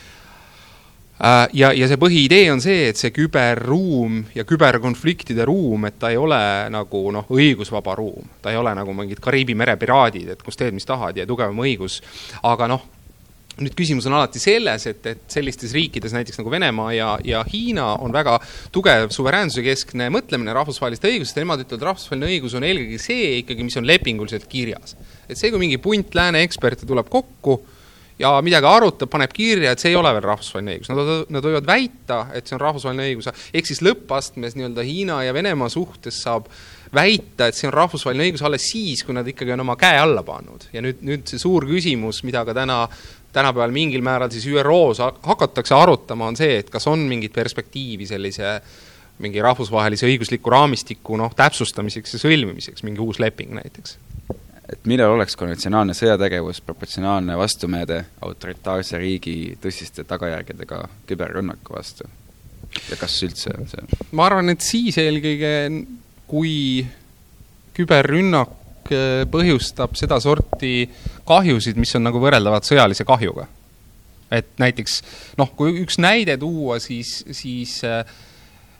A: Ja, ja see põhiidee on see, et see küberruum ja küberkonfliktide ruum, et ta ei ole nagu noh, õigusvaba ruum, ta ei ole nagu mingid Kariibi mere piraadid, et kus teed, mis tahad ja tugevam õigus, aga noh, nüüd küsimus on alati selles, et, et sellistes riikides näiteks nagu Venemaa ja, ja Hiina on väga tugev suveräänsuse keskne mõtlemine rahvusvaheliste õigusest ja nemad ütlevad, rahvusvaheline õigus on eelkõige see ikkagi, mis on lepinguliselt kirjas. Et see, kui mingi punt lääne eksperte tuleb kokku ja midagi arutab, paneb kirja, et see ei ole veel rahvusvaheline õigus. Nad, nad võivad väita, et see on rahvusvaheline õigus, ehk siis lõppastmes nii-öelda Hiina ja Venemaa suhtes saab väita, et see on rahvusvaheline õigus alles siis, kui nad ikkagi on oma käe alla pannud. Ja nüüd, nüüd see suur küsimus, mida ka täna tänapäeval mingil määral siis Ü R O-s hakatakse arutama, on see, et kas on mingit perspektiivi sellise mingi rahvusvahelise õigusliku raamistiku noh, täpsustamiseks ja sõlmimiseks, mingi uus leping näiteks.
B: Et millal oleks konventsionaalne sõjategevus proportsionaalne vastumeede autoritaarse riigi tõsiste tagajärgedega küberrünnaku vastu? Ja kas üldse on see?
A: Ma arvan, et siis eelkõige, kui küberrünnak põhjustab seda sorti kahjusid, mis on nagu võrreldavad sõjalise kahjuga. Et näiteks, noh, kui üks näide tuua, siis, siis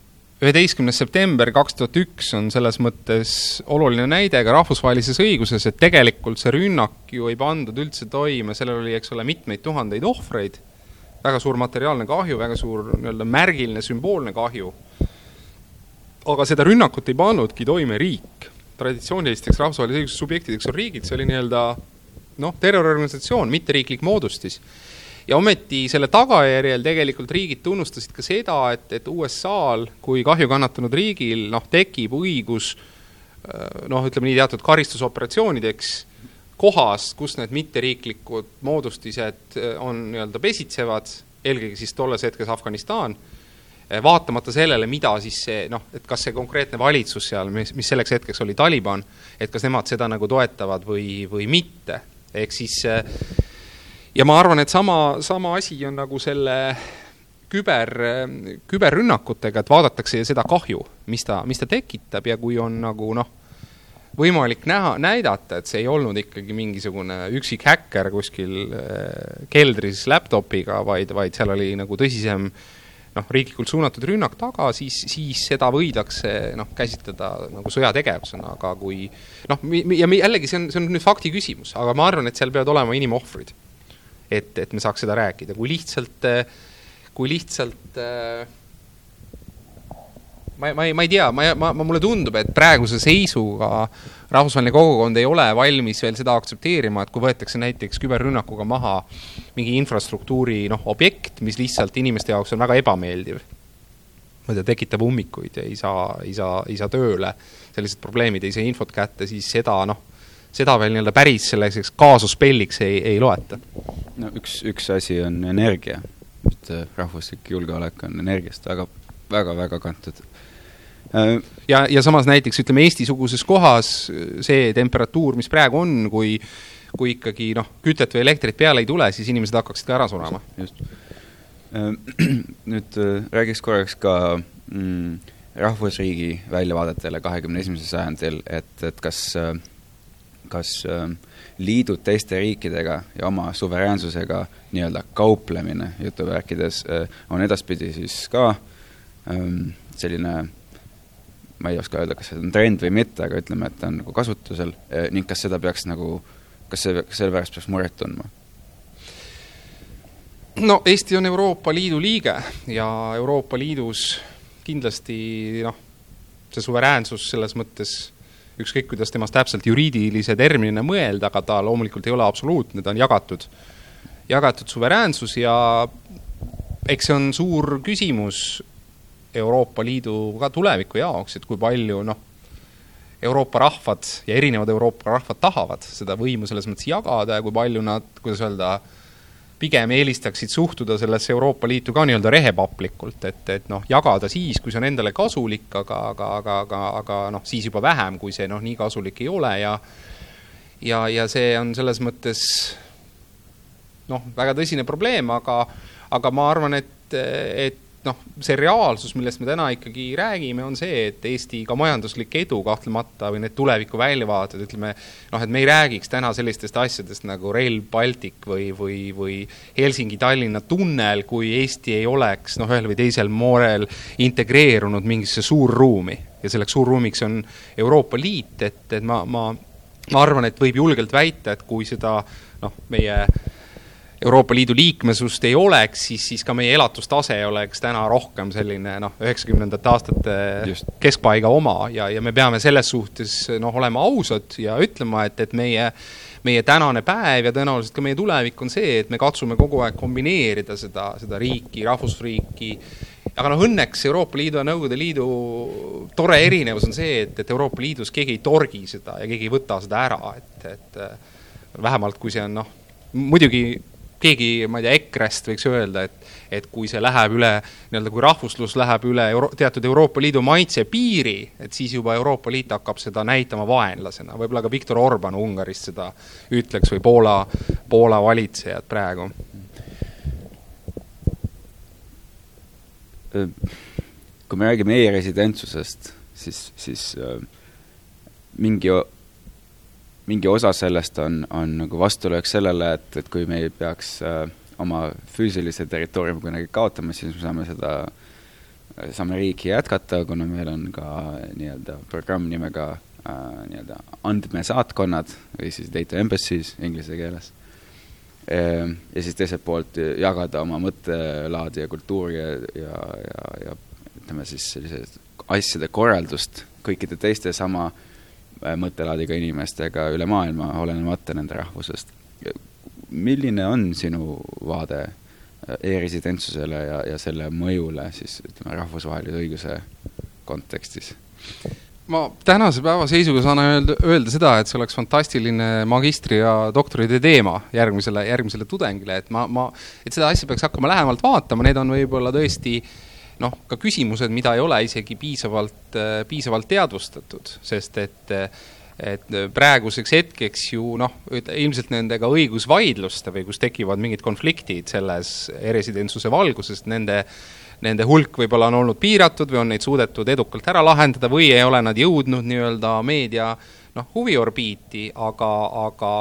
A: üheteistkümnes september kaks tuhat üks on selles mõttes oluline näide ka rahvusvahelises õiguses, et tegelikult see rünnak ju ei pandud üldse toime, sellel oli, eks ole, mitmeid tuhandeid ohvreid, väga suur materiaalne kahju, väga suur nii-öelda märgiline, sümboolne kahju. Aga seda rünnakut ei pannudki toime riik. Traditsioonilisteks rahvusvahelise õiguse subjektideks on riigid, see oli nii-öelda noh, terrororganisatsioon, mitte riiklik moodustis. Ja ometi selle tagajärjel tegelikult riigid tunnustasid ka seda, et, et U S A-l, kui kahju kannatanud riigil noh, tekib õigus noh, ütleme nii teatud karistusoperatsioonideks kohast, kus need mitteriiklikud moodustised on nii-öelda pesitsevad, eelkõige siis tolles hetkes Afganistan, vaatamata sellele, mida siis see, noh, et kas see konkreetne valitsus seal, mis, mis selleks hetkeks oli Taliban, et kas nemad seda nagu toetavad või, või mitte. Ehk siis ja ma arvan, et sama, sama asi on nagu selle küber, küberrünnakutega, et vaadatakse seda kahju, mis ta, mis ta tekitab ja kui on nagu noh, võimalik näha, näidata, et see ei olnud ikkagi mingisugune üksik häkker kuskil keldris laptopiga, vaid, vaid seal oli nagu tõsisem noh, riiklikult suunatud rünnak taga, siis, siis seda võidakse noh, käsitleda nagu sõjategevusena, aga kui noh, ja jällegi see on, see on nüüd fakti küsimus, aga ma arvan, et seal peavad olema inimohvrid. Et, et me saaks seda rääkida. Kui lihtsalt, kui lihtsalt ma, ma, ei, ma ei tea, ma, ma, mulle tundub, et praeguse seisuga rahvusvaheline kogukond ei ole valmis veel seda aktsepteerima, et kui võetakse näiteks küberrünnakuga maha mingi infrastruktuuri noh, objekt, mis lihtsalt inimeste jaoks on väga ebameeldiv. Ma tea, tekitab ummikuid ja ei saa, ei saa, ei saa tööle, sellised probleemid, ei saa infot kätte, siis seda noh, seda veel nii-öelda päris selliseks kaasuspelliks ei, ei loeta.
B: No üks, üks asi on energia, et rahvuslik julgeolek on energiast väga, väga, väga kantud.
A: Ja, ja samas näiteks ütleme Eesti-suguses kohas see temperatuur, mis praegu on, kui, kui ikkagi noh, kütet või elektrit peale ei tule, siis inimesed hakkaksid ka ära surama. Just.
B: Nüüd räägiks korraks ka mm, rahvusriigi väljavaadetele kahekümne esimesel sajandil, et, et kas kas liidud teiste riikidega ja oma suveräänsusega nii-öelda kauplemine jutuvärkides on edaspidi siis ka selline, ma ei oska öelda, kas see on trend või mitte, aga ütleme, et ta on nagu kasutusel ning kas seda peaks nagu, kas see, selle pärast peaks muret tundma?
A: No Eesti on Euroopa Liidu liige ja Euroopa Liidus kindlasti noh, see suveräänsus selles mõttes ükskõik, kuidas temast täpselt juriidilise terminina mõelda, aga ta loomulikult ei ole absoluutne, ta on jagatud, jagatud suveräänsus ja eks see on suur küsimus Euroopa Liidu ka tuleviku jaoks, et kui palju noh, Euroopa rahvad ja erinevad Euroopa rahvad tahavad seda võimu selles mõttes jagada ja kui palju nad, kuidas öelda, pigem eelistaksid suhtuda sellesse Euroopa Liitu ka nii-öelda rehepaplikult, et, et noh, jagada siis, kui see on endale kasulik, aga, aga, aga, aga, aga noh, siis juba vähem, kui see noh, nii kasulik ei ole ja, ja, ja see on selles mõttes noh, väga tõsine probleem, aga, aga ma arvan, et, et noh, see reaalsus, millest me täna ikkagi räägime, on see, et Eesti ka majanduslik edu kahtlemata või need tuleviku väljavaated, ütleme, noh, et me ei räägiks täna sellistest asjadest nagu Rail Baltic või, või, või Helsingi-Tallinna tunnel, kui Eesti ei oleks noh, ühel või teisel moorel integreerunud mingisse suurruumi. Ja selleks suurruumiks on Euroopa Liit, et, et ma, ma, ma arvan, et võib julgelt väita, et kui seda noh, meie Euroopa Liidu liikmesust ei oleks, siis, siis ka meie elatustase oleks täna rohkem selline noh, üheksakümnendate aastate Just. Keskpaiga oma ja, ja me peame selles suhtes noh, olema ausad ja ütlema, et, et meie, meie tänane päev ja tõenäoliselt ka meie tulevik on see, et me katsume kogu aeg kombineerida seda, seda riiki, rahvusriiki. Aga noh, õnneks Euroopa Liidu ja Nõukogude Liidu tore erinevus on see, et, et Euroopa Liidus keegi ei torgi seda ja keegi ei võta seda ära, et, et vähemalt kui see on noh, muidugi keegi, ma ei tea, Ekrest võiks öelda, et, et kui see läheb üle, nii-öelda kui rahvuslus läheb üle Euro- teatud Euroopa Liidu maitse piiri, et siis juba Euroopa Liit hakkab seda näitama vaenlasena. Võib-olla ka Viktor Orban Ungarist seda ütleks või Poola, Poola valitsejad praegu.
B: Kui me räägime e-residentsusest, siis, siis mingi mingi osa sellest on, on nagu vastulöök sellele, et, et kui me ei peaks äh, oma füüsilise territooriumi kunagi kaotama, siis me saame seda saame riiki jätkata, kuna meil on ka nii-öelda programm nimega äh, nii-öelda andmesaatkonnad või siis data embassies inglise keeles. Ja siis teiselt poolt jagada oma mõttelaadi ja kultuuri ja, ja, ja, ja ütleme siis sellise asjade korraldust kõikide teiste sama mõttelaadiga inimestega üle maailma, olenemata nende rahvusest. Milline on sinu vaade e-residentsusele ja, ja selle mõjule siis ütleme rahvusvahelise õiguse kontekstis?
A: Ma tänase päeva seisuga saan öelda, öelda seda, et see oleks fantastiline magistri- ja doktoride teema järgmisele, järgmisele tudengile, et, ma, ma, et seda asja peaks hakkama lähemalt vaatama, need on võib-olla tõesti noh, ka küsimused, mida ei ole isegi piisavalt, piisavalt teadvustatud, sest et et praeguseks hetkeks ju noh, ilmselt nendega õigusvaidluste või kus tekivad mingid konfliktid selles e-residentsuse valguses, nende, nende hulk võib-olla on olnud piiratud või on neid suudetud edukalt ära lahendada või ei ole nad jõudnud nii-öelda meedia noh, huviorbiiti, aga, aga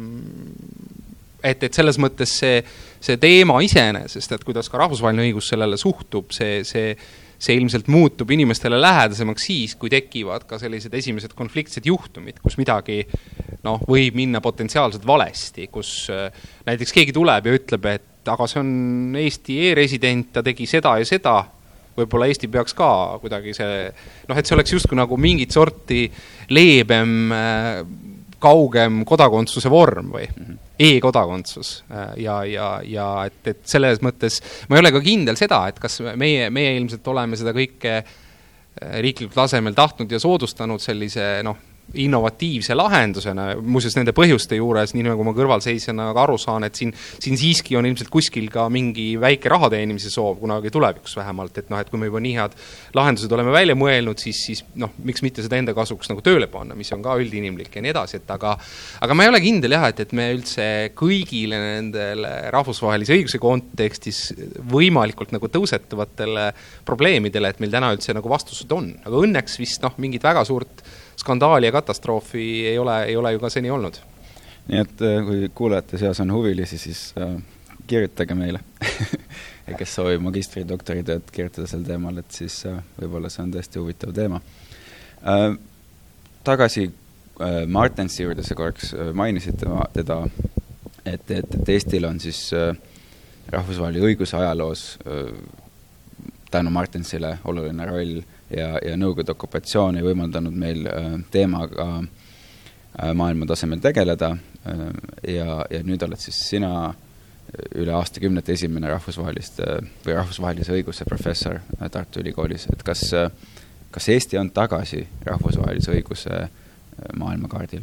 A: et, et selles mõttes see, see teema iseenesest, et kuidas ka rahvusvaheline õigus sellele suhtub, see, see see ilmselt muutub inimestele lähedasemaks siis, kui tekivad ka sellised esimesed konfliktsed juhtumid, kus midagi noh, võib minna potentsiaalselt valesti, kus näiteks keegi tuleb ja ütleb, et aga see on Eesti e-resident, ta tegi seda ja seda, võib-olla Eesti peaks ka kuidagi see, noh, et see oleks justkui nagu mingit sorti leebem, kaugem kodakondsuse vorm või mm-hmm. e-kodakondsus ja, ja, ja et, et selles mõttes ma ei ole ka kindel seda, et kas meie, meie ilmselt oleme seda kõike riiklikult tasemel tahtnud ja soodustanud sellise noh, innovatiivse lahendusena, muuseas nende põhjuste juures, nii nagu ma kõrvalseisjana aru saan, et siin, siin siiski on ilmselt kuskil ka mingi väike rahateenimise soov, kunagi tulevikus vähemalt, et noh, et kui me juba nii head lahendused oleme välja mõelnud, siis, siis noh, miks mitte seda enda kasuks nagu tööle panna, mis on ka üldinimlik ja nii edasi, et aga, aga ma ei ole kindel jah, et, et me üldse kõigile nendele rahvusvahelise õiguse kontekstis võimalikult nagu tõusetuvatele probleemidele, et meil täna üldse nagu vastused on, aga õnneks vist noh, mingit väga suurt skandaali ja katastroofi ei ole, ei ole ju ka seni olnud.
B: Nii et kui kuulajate seas on huvilisi, siis äh, kirjutage meile. ja kes soovib magistri- ja doktoritööd kirjutada sel teemal, et siis äh, võib-olla see on tõesti huvitav teema. Äh, tagasi äh, Martensi juurde see korraks äh, mainisite teda, et, et, et Eestil on siis äh, rahvusvahelise õiguse ajaloos äh, tänu Martensile oluline roll ja, ja nõukogude okupatsioon ei võimaldanud meil äh, teemaga äh, maailma tasemel tegeleda äh, ja, ja nüüd oled siis sina üle aastakümnete esimene rahvusvahelist äh, või rahvusvahelise õiguse professor äh, Tartu Ülikoolis, et kas, äh, kas Eesti on tagasi rahvusvahelise õiguse äh, maailmakaardil?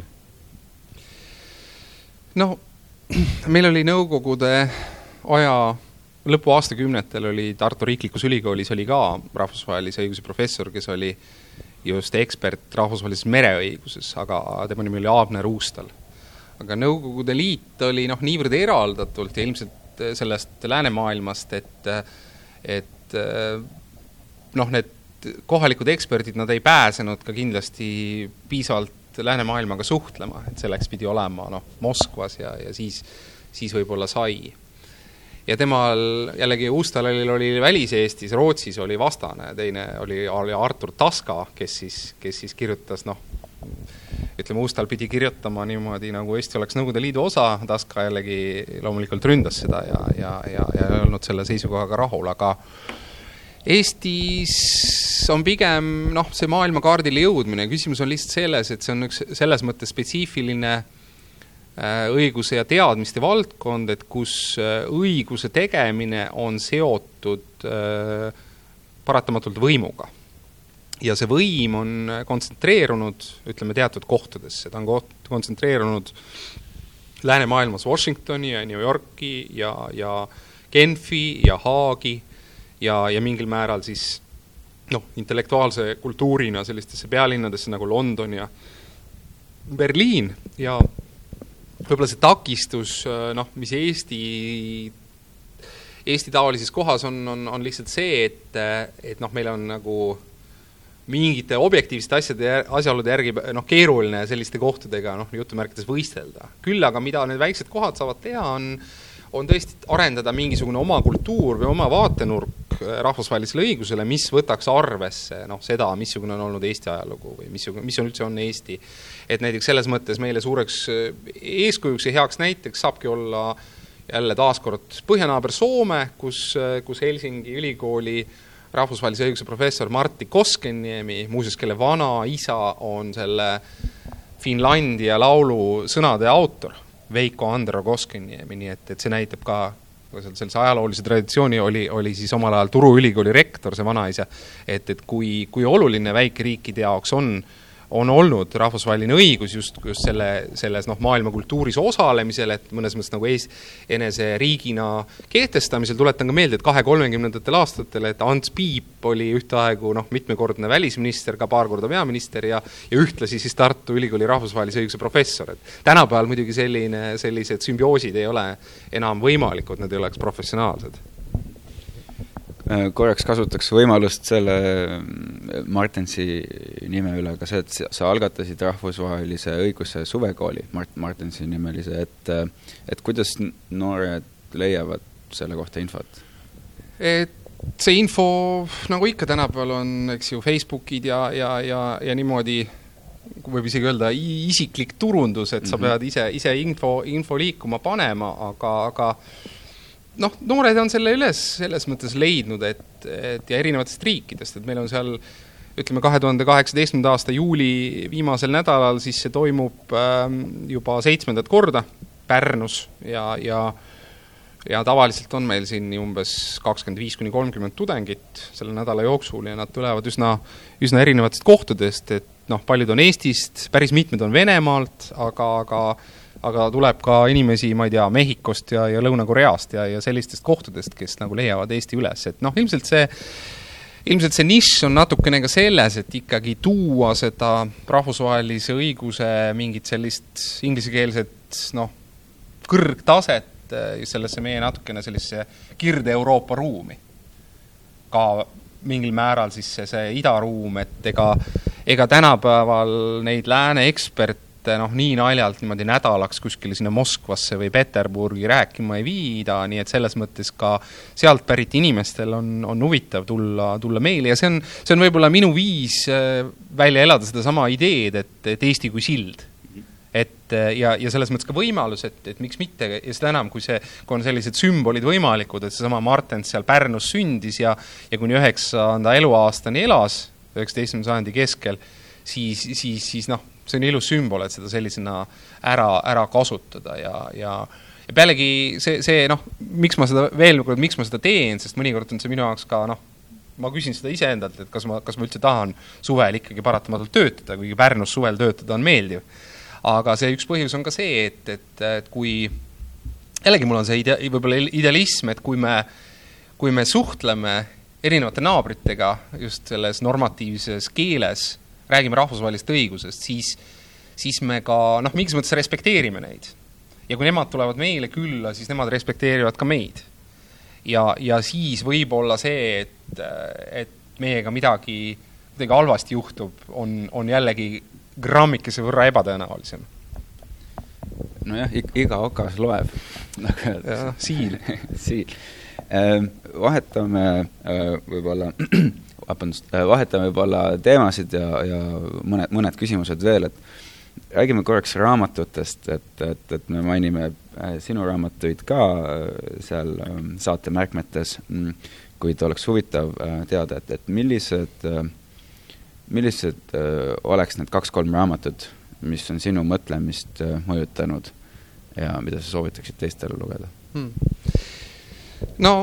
A: No, meil oli nõukogude aja lõpu aastakümnetel oli Tartu Riiklikus Ülikoolis oli ka rahvusvahelise õiguse professor, kes oli just ekspert rahvusvahelises mereõiguses, aga tema nimi oli Aabner Uustal. Aga Nõukogude Liit oli noh, niivõrd eraldatult ja ilmselt sellest läänemaailmast, et, et noh, need kohalikud eksperdid, nad ei pääsenud ka kindlasti piisavalt läänemaailmaga suhtlema, et selleks pidi olema noh, Moskvas ja, ja siis, siis võib-olla sai. Ja temal jällegi Uustalil oli välis-Eestis, Rootsis oli vastane, teine oli, oli Artur Taska, kes siis, kes siis kirjutas, noh, ütleme, Uustal pidi kirjutama niimoodi, nagu Eesti oleks Nõukogude Liidu osa, Taska jällegi loomulikult ründas seda ja, ja, ja, ja ei olnud selle seisukohaga rahul, aga Eestis on pigem noh, see maailmakaardile jõudmine, küsimus on lihtsalt selles, et see on üks selles mõttes spetsiifiline õiguse ja teadmiste valdkond, et kus õiguse tegemine on seotud paratamatult võimuga. Ja see võim on kontsentreerunud, ütleme, teatud kohtadesse. Ta on kontsentreerunud läänemaailmas Washingtoni ja New Yorki ja, ja Genfi ja Haagi ja, ja mingil määral siis noh, intellektuaalse kultuurina sellistesse pealinnadesse nagu London ja Berliin ja võib-olla see takistus, noh, mis Eesti, Eesti taolises kohas on, on, on lihtsalt see, et, et noh, meil on nagu mingite objektiivsete asjade, asjaolude järgi noh, keeruline selliste kohtadega noh, jutumärkides võistelda. Küll aga mida need väiksed kohad saavad teha, on, on tõesti arendada mingisugune oma kultuur või oma vaatenurk rahvusvahelisele õigusele, mis võtaks arvesse noh, seda, missugune on olnud Eesti ajalugu või missugune, mis on üldse on Eesti. Et näiteks selles mõttes meile suureks eeskujuks ja heaks näiteks saabki olla jälle taaskord põhjanaaber Soome, kus, kus Helsingi ülikooli rahvusvahelise õiguse professor Martti Koskeniemi, muuseas, kelle vana isa on selle Finlandia laulu sõnade autor, Veiko Andro Koskeniemi, nii et, et see näitab ka sellise ajaloolise traditsiooni oli, oli siis omal ajal Turu ülikooli rektor, see vanaisa, et, et kui, kui oluline väikeriikide jaoks on, on olnud rahvusvaheline õigus just, just selle, selles noh, maailma kultuuris osalemisel, et mõnes mõttes nagu ees, enese riigina kehtestamisel tuletan ka meelde, et kahe kolmekümnendatel aastatel, et Ants Piip oli ühtaegu noh, mitmekordne välisminister, ka paar korda peaminister ja, ja ühtlasi siis Tartu Ülikooli rahvusvahelise õiguse professor. Et tänapäeval muidugi selline, sellised sümbioosid ei ole enam võimalikud, need ei oleks professionaalsed.
B: Korraks kasutaks võimalust selle Martensi nime üle ka see, et sa algatasid rahvusvahelise õiguse suvekooli Mart- Martensi nimelise, et, et kuidas noored leiavad selle kohta infot?
A: Et see info, nagu ikka tänapäeval on, eks ju, Facebookid ja, ja, ja, ja niimoodi võib isegi öelda isiklik turundus, et sa pead ise, ise info, info liikuma panema, aga, aga noh, noored on selle üles selles mõttes leidnud, et, et ja erinevatest riikidest, et meil on seal, ütleme, kahe tuhande kaheksateistkümnenda aasta juuli viimasel nädalal, siis see toimub ähm, juba seitsmendat korda Pärnus ja, ja, ja tavaliselt on meil siin umbes kakskümmend viis kuni kolmkümmend tudengit selle nädala jooksul ja nad tulevad üsna, üsna erinevatest kohtadest, et noh, paljud on Eestist, päris mitmed on Venemaalt, aga, aga aga tuleb ka inimesi, ma ei tea, Mehhikost ja, ja Lõuna-Koreast ja, ja sellistest kohtadest, kes nagu leiavad Eesti üles. Et noh, ilmselt see, ilmselt see nišš on natukene ka selles, et ikkagi tuua seda rahvusvahelise õiguse mingit sellist inglisekeelset noh, kõrgtaset sellesse meie natukene sellise Kirde-Euroopa ruumi. Ka mingil määral siis see, see idaruum, et ega, ega tänapäeval neid lääne ekspert noh, nii naljalt niimoodi nädalaks kuskile sinna Moskvasse või Peterburgi rääkima ei viida, nii et selles mõttes ka sealt pärit inimestel on, on huvitav tulla, tulla meile ja see on, see on võib-olla minu viis välja elada seda sama ideed, et, et Eesti kui sild. Et, ja, ja selles mõttes ka võimalus, et, et miks mitte, ja seda enam, kui, see, kui on sellised sümbolid võimalikud, et see sama Martens seal Pärnus sündis ja, ja kuni üheksanda eluaastani elas, üheksateistkümnenda sajandi keskel, siis, siis, siis noh, see on ilus sümbol, et seda sellisena ära, ära kasutada ja, ja, ja pealegi see, see noh, miks ma seda veel, miks ma seda teen, sest mõnikord on see minu jaoks ka noh, ma küsin seda iseendalt, et kas ma, kas ma üldse tahan suvel ikkagi paratamatult töötada, kuigi Pärnus suvel töötada on meeldiv. Aga see üks põhjus on ka see, et, et, et kui jällegi mul on see ide, võib-olla idealism, et kui me, kui me suhtleme erinevate naabritega just selles normatiivses keeles, räägime rahvusvahelist õigusest, siis, siis me ka, noh, mingis mõttes respekteerime neid. Ja kui nemad tulevad meile külla, siis nemad respekteerivad ka meid. Ja, ja siis võib olla see, et, et meiega midagi, midagi halvasti juhtub, on, on jällegi grammikese võrra ebatõenäolisem.
B: Nojah, iga okas loeb.
A: Ja, siil.
B: siil. Vahetame võib-olla Vabandust, vahetame võib-olla teemasid ja, ja mõned, mõned küsimused veel, et räägime korraks raamatutest, et, et, et me mainime sinu raamatuid ka seal saate märkmetes, kuid oleks huvitav teada, et, et millised, millised oleks need kaks-kolm raamatut, mis on sinu mõtlemist mõjutanud ja mida sa soovitaksid teistele lugeda?
A: Hmm. No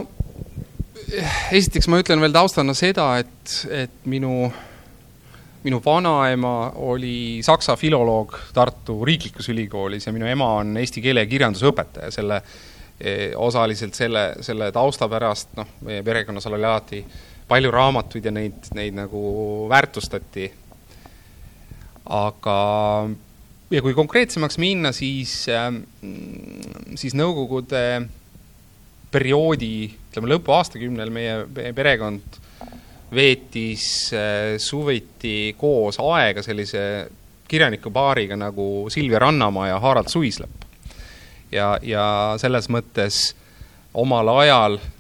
A: esiteks ma ütlen veel taustana seda, et, et minu, minu vanaema oli saksa filoloog Tartu riiklikus ülikoolis ja minu ema on eesti keele ja kirjanduse õpetaja. Selle, osaliselt selle, selle tausta pärast, noh, meie perekonnas oli alati palju raamatuid ja neid, neid nagu väärtustati. Aga ja kui konkreetsemaks minna, siis, siis Nõukogude perioodi, ütleme lõpu aastakümnel meie perekond veetis suviti koos aega sellise kirjanikupaariga nagu Silvia Rannamaa ja Harald Suislap. Ja, ja selles mõttes omal ajal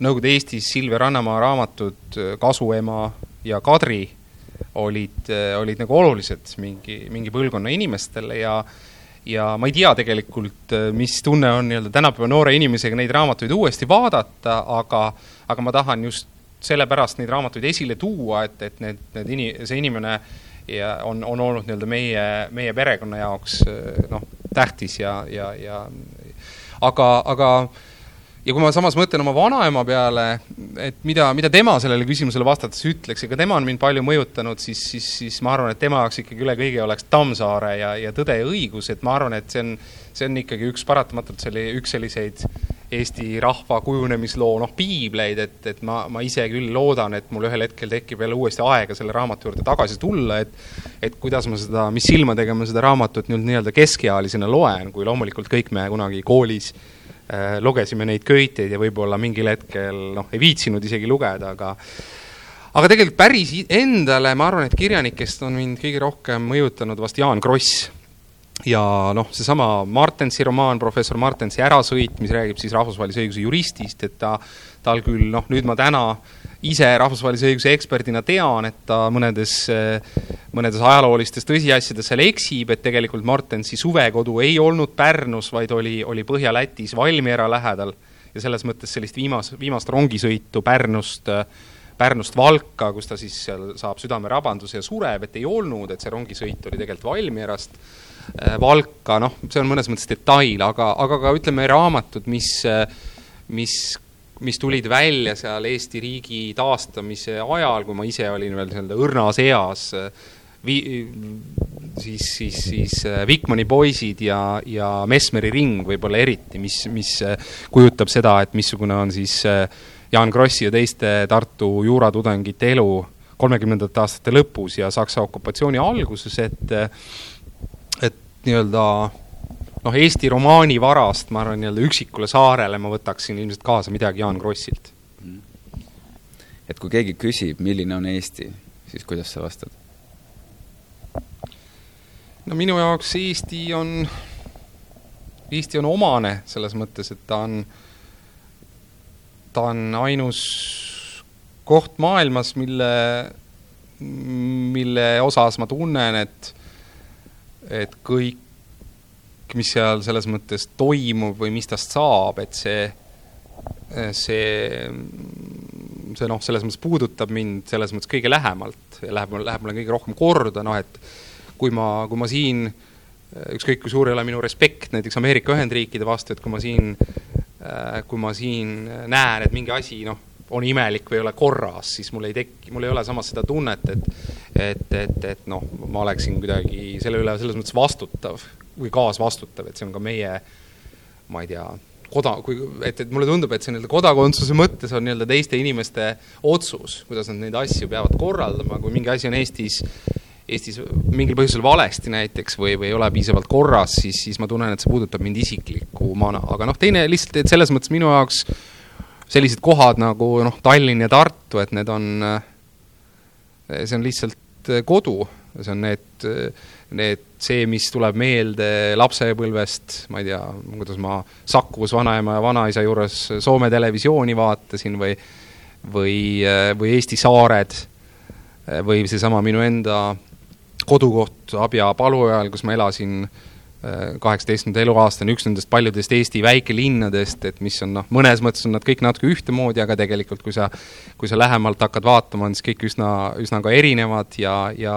A: Nõukogude Eestis Silvia Rannamaa raamatud Kasuema ja Kadri olid, olid nagu olulised mingi, mingi põlvkonna inimestele ja ja ma ei tea tegelikult, mis tunne on nii-öelda tänapäeva noore inimesega neid raamatuid uuesti vaadata, aga, aga ma tahan just sellepärast neid raamatuid esile tuua, et, et need, need ini, see inimene ja on, on olnud nii-öelda meie, meie perekonna jaoks noh, tähtis ja, ja, ja aga, aga ja kui ma samas mõtlen oma vanaema peale, et mida, mida tema sellele küsimusele vastates ütleks, ega tema on mind palju mõjutanud, siis, siis, siis ma arvan, et tema jaoks ikkagi üle kõige oleks Tammsaare ja, ja Tõde ja õigus, et ma arvan, et see on, see on ikkagi üks paratamatult selli, üks selliseid Eesti rahva kujunemisloo noh, piibleid, et, et ma, ma ise küll loodan, et mul ühel hetkel tekib jälle uuesti aega selle raamatu juurde tagasi tulla, et, et kuidas ma seda, mis silmadega ma seda raamatut nii-öelda keskealisena loen, kui loomulikult kõik me kunagi koolis lugesime neid köiteid ja võib-olla mingil hetkel noh, ei viitsinud isegi lugeda, aga aga tegelikult päris endale ma arvan, et kirjanikest on mind kõige rohkem mõjutanud vast Jaan Kross ja noh, seesama Martensi romaan, professor Martensi Ärasõit, mis räägib siis rahvusvahelise õiguse juristist, et ta, tal küll noh, nüüd ma täna ise rahvusvahelise õiguse eksperdina tean, et ta mõnedes, mõnedes ajaloolistes tõsiasjades seal eksib, et tegelikult Martensi suvekodu ei olnud Pärnus, vaid oli, oli Põhja-Lätis Valmiera lähedal ja selles mõttes sellist viimas, viimast rongisõitu Pärnust, Pärnust Valka, kus ta siis seal saab südamerabanduse ja sureb, et ei olnud, et see rongisõit oli tegelikult Valmierast Valka, noh, see on mõnes mõttes detail, aga, aga ka ütleme raamatud, mis, mis mis tulid välja seal Eesti riigi taastamise ajal, kui ma ise olin veel selline õrnas eas, vi, siis, siis, siis Vikmani poisid ja, ja Mesmeri ring võib-olla eriti, mis, mis kujutab seda, et missugune on siis Jaan Krossi ja teiste Tartu juuratudengite elu kolmekümnendate aastate lõpus ja Saksa okupatsiooni alguses, et, et nii-öelda noh, Eesti romaani varast, ma arvan, nii-öelda üksikule saarele ma võtaksin ilmselt kaasa midagi Jaan Krossilt.
B: Et kui keegi küsib, milline on Eesti, siis kuidas sa vastad?
A: No minu jaoks Eesti on, Eesti on omane selles mõttes, et ta on, ta on ainus koht maailmas, mille, mille osas ma tunnen, et, et kõik mis seal selles mõttes toimub või mis tast saab, et see, see, see noh, selles mõttes puudutab mind selles mõttes kõige lähemalt ja läheb, läheb mulle kõige rohkem korda, noh, et kui ma, kui ma siin, ükskõik kui suur ei ole minu respekt näiteks Ameerika Ühendriikide vastu, et kui ma siin, kui ma siin näen, et mingi asi, noh, on imelik või ei ole korras, siis mul ei teki, mul ei ole samas seda tunnet, et, et, et, et noh, ma oleksin kuidagi selle üle selles mõttes vastutav või kaasvastutav, et see on ka meie, ma ei tea, koda, kui, et, et mulle tundub, et see nii-öelda kodakondsuse mõttes on nii-öelda teiste inimeste otsus, kuidas nad neid asju peavad korraldama, kui mingi asi on Eestis, Eestis mingil põhjusel valesti näiteks või, või ei ole piisavalt korras, siis, siis ma tunnen, et see puudutab mind isikliku mana, aga noh, teine lihtsalt, et selles mõttes minu jaoks sellised kohad nagu noh, Tallinn ja Tartu, et need on, see on lihtsalt kodu, see on need, need see, mis tuleb meelde lapsepõlvest, ma ei tea, kuidas ma Sakkuvus vanaema ja vanaisa juures Soome televisiooni vaatasin või, või, või Eesti saared või seesama minu enda kodukoht Abja Paluojal, kus ma elasin kaheksateistkümnenda eluaastani, üks nendest paljudest Eesti väikelinnadest, et mis on, noh, mõnes mõttes on nad kõik natuke ühtemoodi, aga tegelikult kui sa, kui sa lähemalt hakkad vaatama, on siis kõik üsna, üsna ka erinevad ja, ja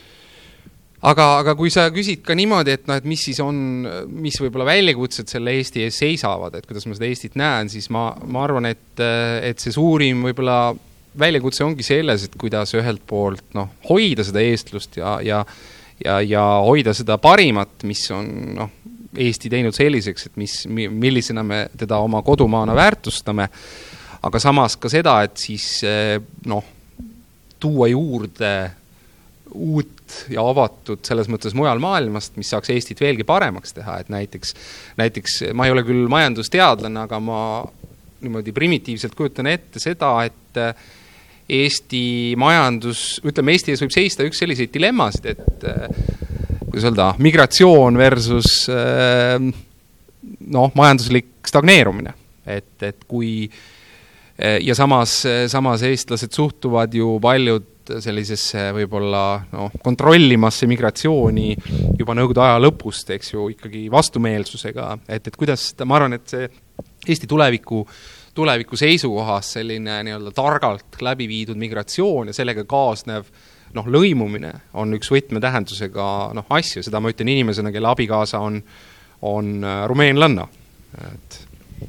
A: aga, aga kui sa küsid ka niimoodi, et noh, et mis siis on, mis võib-olla väljakutsed selle Eesti ees seisavad, et kuidas ma seda Eestit näen, siis ma, ma arvan, et, et see suurim võib-olla väljakutse ongi selles, et kuidas ühelt poolt noh, hoida seda eestlust ja, ja ja, ja hoida seda parimat, mis on noh, Eesti teinud selliseks, et mis, millisena me teda oma kodumaana väärtustame, aga samas ka seda, et siis noh, tuua juurde uut ja avatud selles mõttes mujal maailmast, mis saaks Eestit veelgi paremaks teha, et näiteks, näiteks ma ei ole küll majandusteadlane, aga ma niimoodi primitiivselt kujutan ette seda, et Eesti majandus, ütleme, Eesti ees võib seista üks selliseid dilemmasid, et kuidas öelda, migratsioon versus noh, majanduslik stagneerumine. Et, et kui, ja samas, samas eestlased suhtuvad ju paljud sellisesse võib-olla no, kontrollimasse migratsiooni juba nõukogude aja lõpust, eks ju, ikkagi vastumeelsusega, et, et kuidas, ma arvan, et see Eesti tuleviku, tuleviku seisukohas selline nii-öelda targalt läbi viidud migratsioon ja sellega kaasnev noh, lõimumine on üks võtmetähendusega noh, asju, seda ma ütlen inimesena, kelle abikaasa on, on rumeenlanna. Et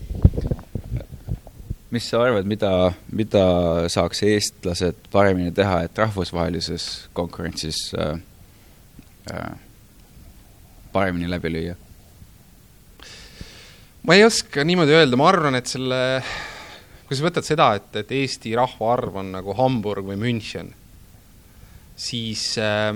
B: mis sa arvad, mida, mida saaks eestlased paremini teha, et rahvusvahelises konkurentsis äh, äh, paremini läbi lüüa?
A: Ma ei oska niimoodi öelda, ma arvan, et selle, kui sa võtad seda, et, et Eesti rahvaarv on nagu Hamburg või München, siis äh,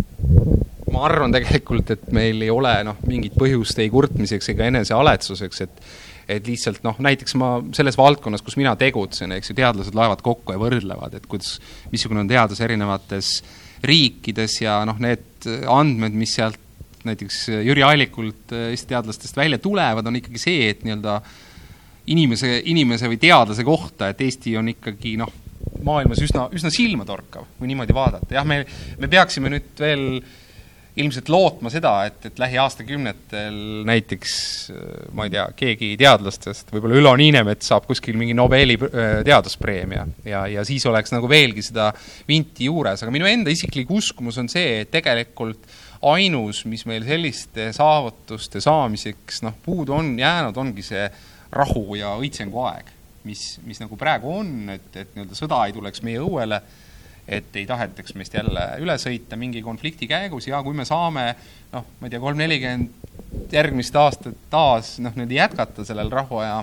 A: ma arvan tegelikult, et meil ei ole noh, mingit põhjust ei kurtmiseks ega enese aletsuseks, et et lihtsalt noh, näiteks ma selles valdkonnas, kus mina tegutsen, eks ju, teadlased laevad kokku ja võrdlevad, et kuidas, missugune on teadus erinevates riikides ja noh, need andmed, mis sealt näiteks Jüri Allikult Eesti teadlastest välja tulevad, on ikkagi see, et nii-öelda inimese, inimese või teadlase kohta, et Eesti on ikkagi noh, maailmas üsna, üsna silmatorkav, kui niimoodi vaadata. Jah, me, me peaksime nüüd veel ilmselt lootma seda, et, et lähiaastakümnetel näiteks, ma ei tea, keegi teadlastest, võib-olla Ülo Niinemets saab kuskil mingi Nobeli teaduspreemia ja, ja siis oleks nagu veelgi seda vinti juures, aga minu enda isiklik uskumus on see, et tegelikult ainus, mis meil selliste saavutuste saamiseks noh, puudu on jäänud, ongi see rahu ja õitsengu aeg, mis, mis nagu praegu on, et, et nii-öelda sõda ei tuleks meie õuele, et ei tahetaks meist jälle üle sõita mingi konflikti käigus ja kui me saame, noh, ma ei tea, kolm nelikümmend järgmist aastat taas noh, nüüd jätkata sellel rahvaja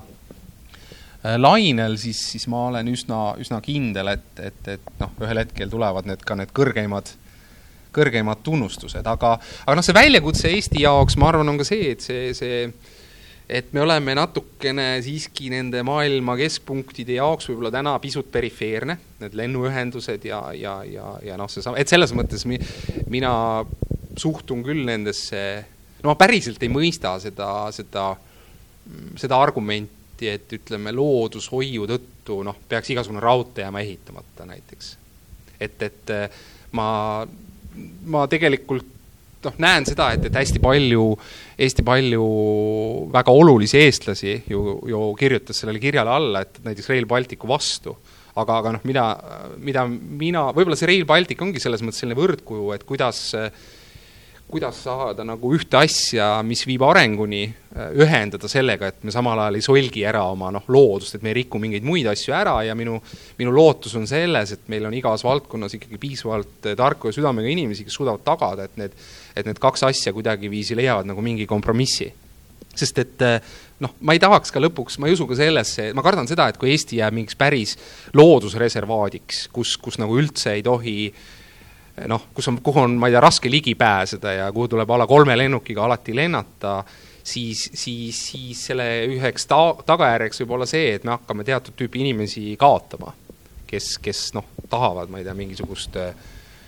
A: lainel, siis, siis ma olen üsna, üsna kindel, et, et, et noh, ühel hetkel tulevad need ka need kõrgeimad, kõrgeimad tunnustused, aga, aga noh, see väljakutse Eesti jaoks, ma arvan, on ka see, et see, see et me oleme natukene siiski nende maailma keskpunktide jaoks võib-olla täna pisut perifeerne, need lennuühendused ja, ja, ja, ja noh, see sama, et selles mõttes mi, mina suhtun küll nendesse, no ma päriselt ei mõista seda, seda, seda argumenti, et ütleme loodushoiu tõttu, noh, peaks igasugune raudtee jääma ehitamata näiteks. Et, et ma, ma tegelikult noh, näen seda, et, et hästi palju, Eesti palju väga olulisi eestlasi ju, ju kirjutas sellele kirjale alla, et näiteks Rail Balticu vastu. Aga, aga noh, mida, mida mina, võib-olla see Rail Baltic ongi selles mõttes selline võrdkuju, et kuidas, kuidas saada nagu ühte asja, mis viib arenguni, ühendada sellega, et me samal ajal ei solgi ära oma noh, loodust, et me ei riku mingeid muid asju ära ja minu, minu lootus on selles, et meil on igas valdkonnas ikkagi piisavalt tarku ja südamega inimesi, kes suudavad tagada, et need et need kaks asja kuidagi viisi leiavad nagu mingi kompromissi. Sest et noh, ma ei tahaks ka lõpuks, ma ei usu ka sellesse, ma kardan seda, et kui Eesti jääb mingiks päris loodusreservaadiks, kus, kus nagu üldse ei tohi noh, kus on, kuhu on, ma ei tea, raske ligi pääseda ja kuhu tuleb alla kolme lennukiga alati lennata, siis, siis, siis selle üheks ta- tagajärjeks võib olla see, et me hakkame teatud tüüpi inimesi kaotama, kes, kes noh, tahavad, ma ei tea, mingisugust äh,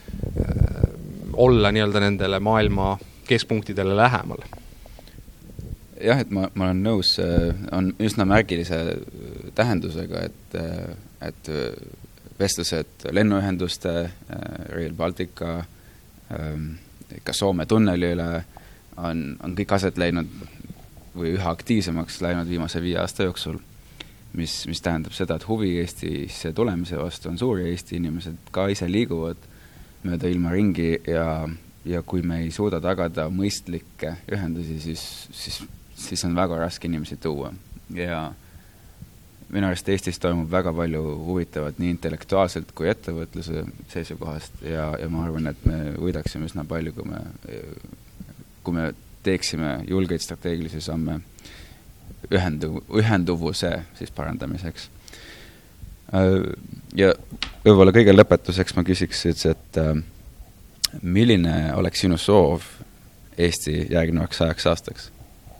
A: olla nii-öelda nendele maailma keskpunktidele lähemal.
B: Jah, et ma, ma olen nõus, on üsna märgilise tähendusega, et, et vestlused lennuühenduste, Rail Baltica, ka Soome tunneli üle on, on kõik aset läinud või üha aktiivsemaks läinud viimase viie aasta jooksul, mis, mis tähendab seda, et huvi Eestisse tulemise vastu on suur ja Eesti inimesed ka ise liiguvad mööda ilma ringi ja, ja kui me ei suuda tagada mõistlikke ühendusi, siis, siis, siis on väga raske inimesi tuua. Ja minu arust Eestis toimub väga palju huvitavat nii intellektuaalselt kui ettevõtluse seisukohast ja, ja ma arvan, et me võidaksime üsna palju, kui me, kui me teeksime julgeid strateegilisi samme ühendu, ühenduvuse siis parandamiseks. Ja võib-olla kõige lõpetuseks ma küsiks, et milline oleks sinu soov Eesti järgnevaks sajaks aastaks?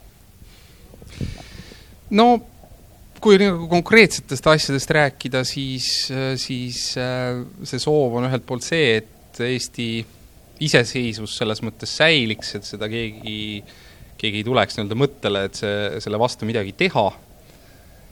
B: No, kui nagu konkreetsetest asjadest rääkida, siis, siis see soov on ühelt poolt see, et Eesti iseseisvus selles mõttes säiliks, et seda keegi, keegi ei tuleks nii-öelda mõttele, et see, selle vastu midagi teha.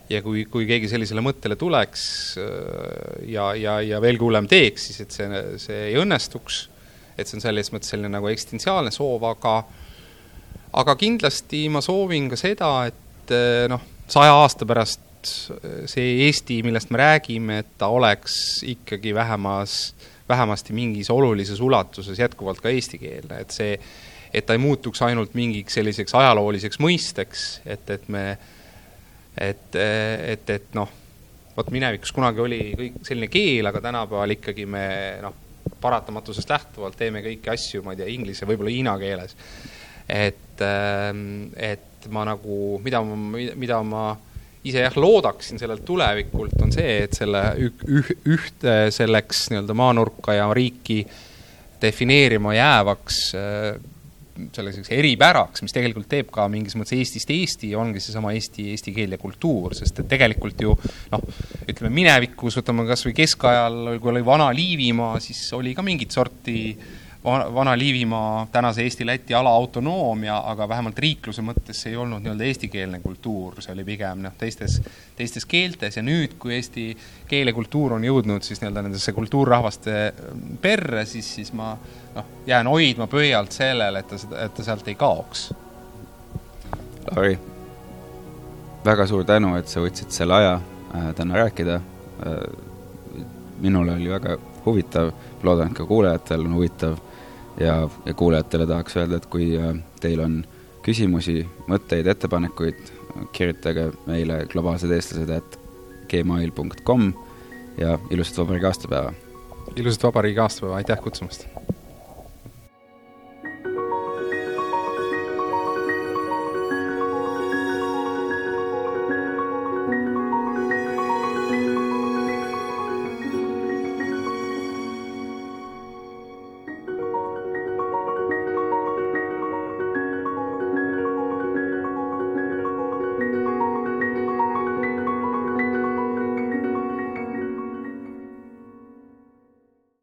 A: ja kui, kui keegi sellisele mõttele tuleks ja, ja, ja veel hullem teeks, siis et see, see ei õnnestuks, et see on selles mõttes selline nagu eksistentsiaalne soov, aga aga kindlasti ma soovin ka seda, et noh, saja aasta pärast see Eesti, millest me räägime, et ta oleks ikkagi vähemas, vähemasti mingis olulises ulatuses jätkuvalt ka eestikeelne, et see, et ta ei muutuks ainult mingiks selliseks ajalooliseks mõisteks, et, et me et, et, et noh, võt minevikus kunagi oli kõik selline keel, aga tänapäeval ikkagi me noh, paratamatusest lähtuvalt teeme kõiki asju, ma ei tea, inglise, võib-olla hiina keeles. Et, et ma nagu, mida ma, mida ma ise jah loodaksin sellelt tulevikult, on see, et selle üh, ühte selleks nii-öelda maanurka ja riiki defineerima jäävaks selliseks eripäraks, mis tegelikult teeb ka mingis mõttes Eestist Eesti, ongi see sama Eesti, eesti keel ja kultuur, sest et tegelikult ju noh, ütleme minevikus, võtame kas või keskajal, kui oli vana Liivimaa, siis oli ka mingit sorti vana Liivimaa tänase Eesti-Läti ala autonoomia, aga vähemalt riikluse mõttes see ei olnud nii-öelda eestikeelne kultuur, see oli pigem noh, teistes, teistes keeltes ja nüüd, kui eesti keel ja kultuur on jõudnud siis nii-öelda nendesse kultuurrahvaste perre, siis, siis ma noh, jään hoidma pöialt sellele, et ta, et ta sealt ei kaoks.
B: Lauri, väga suur tänu, et sa võtsid selle aja äh, täna rääkida. Äh, minul oli väga huvitav, loodan, et ka kuulajatel on huvitav. Ja, ja kuulajatele tahaks öelda, et kui teil on küsimusi, mõtteid, ettepanekuid, kirjutage meile globaalsed eestlased et gmail punkt com ja ilusat vabariigi aastapäeva.
A: Ilusat vabariigi aastapäeva, aitäh kutsumast!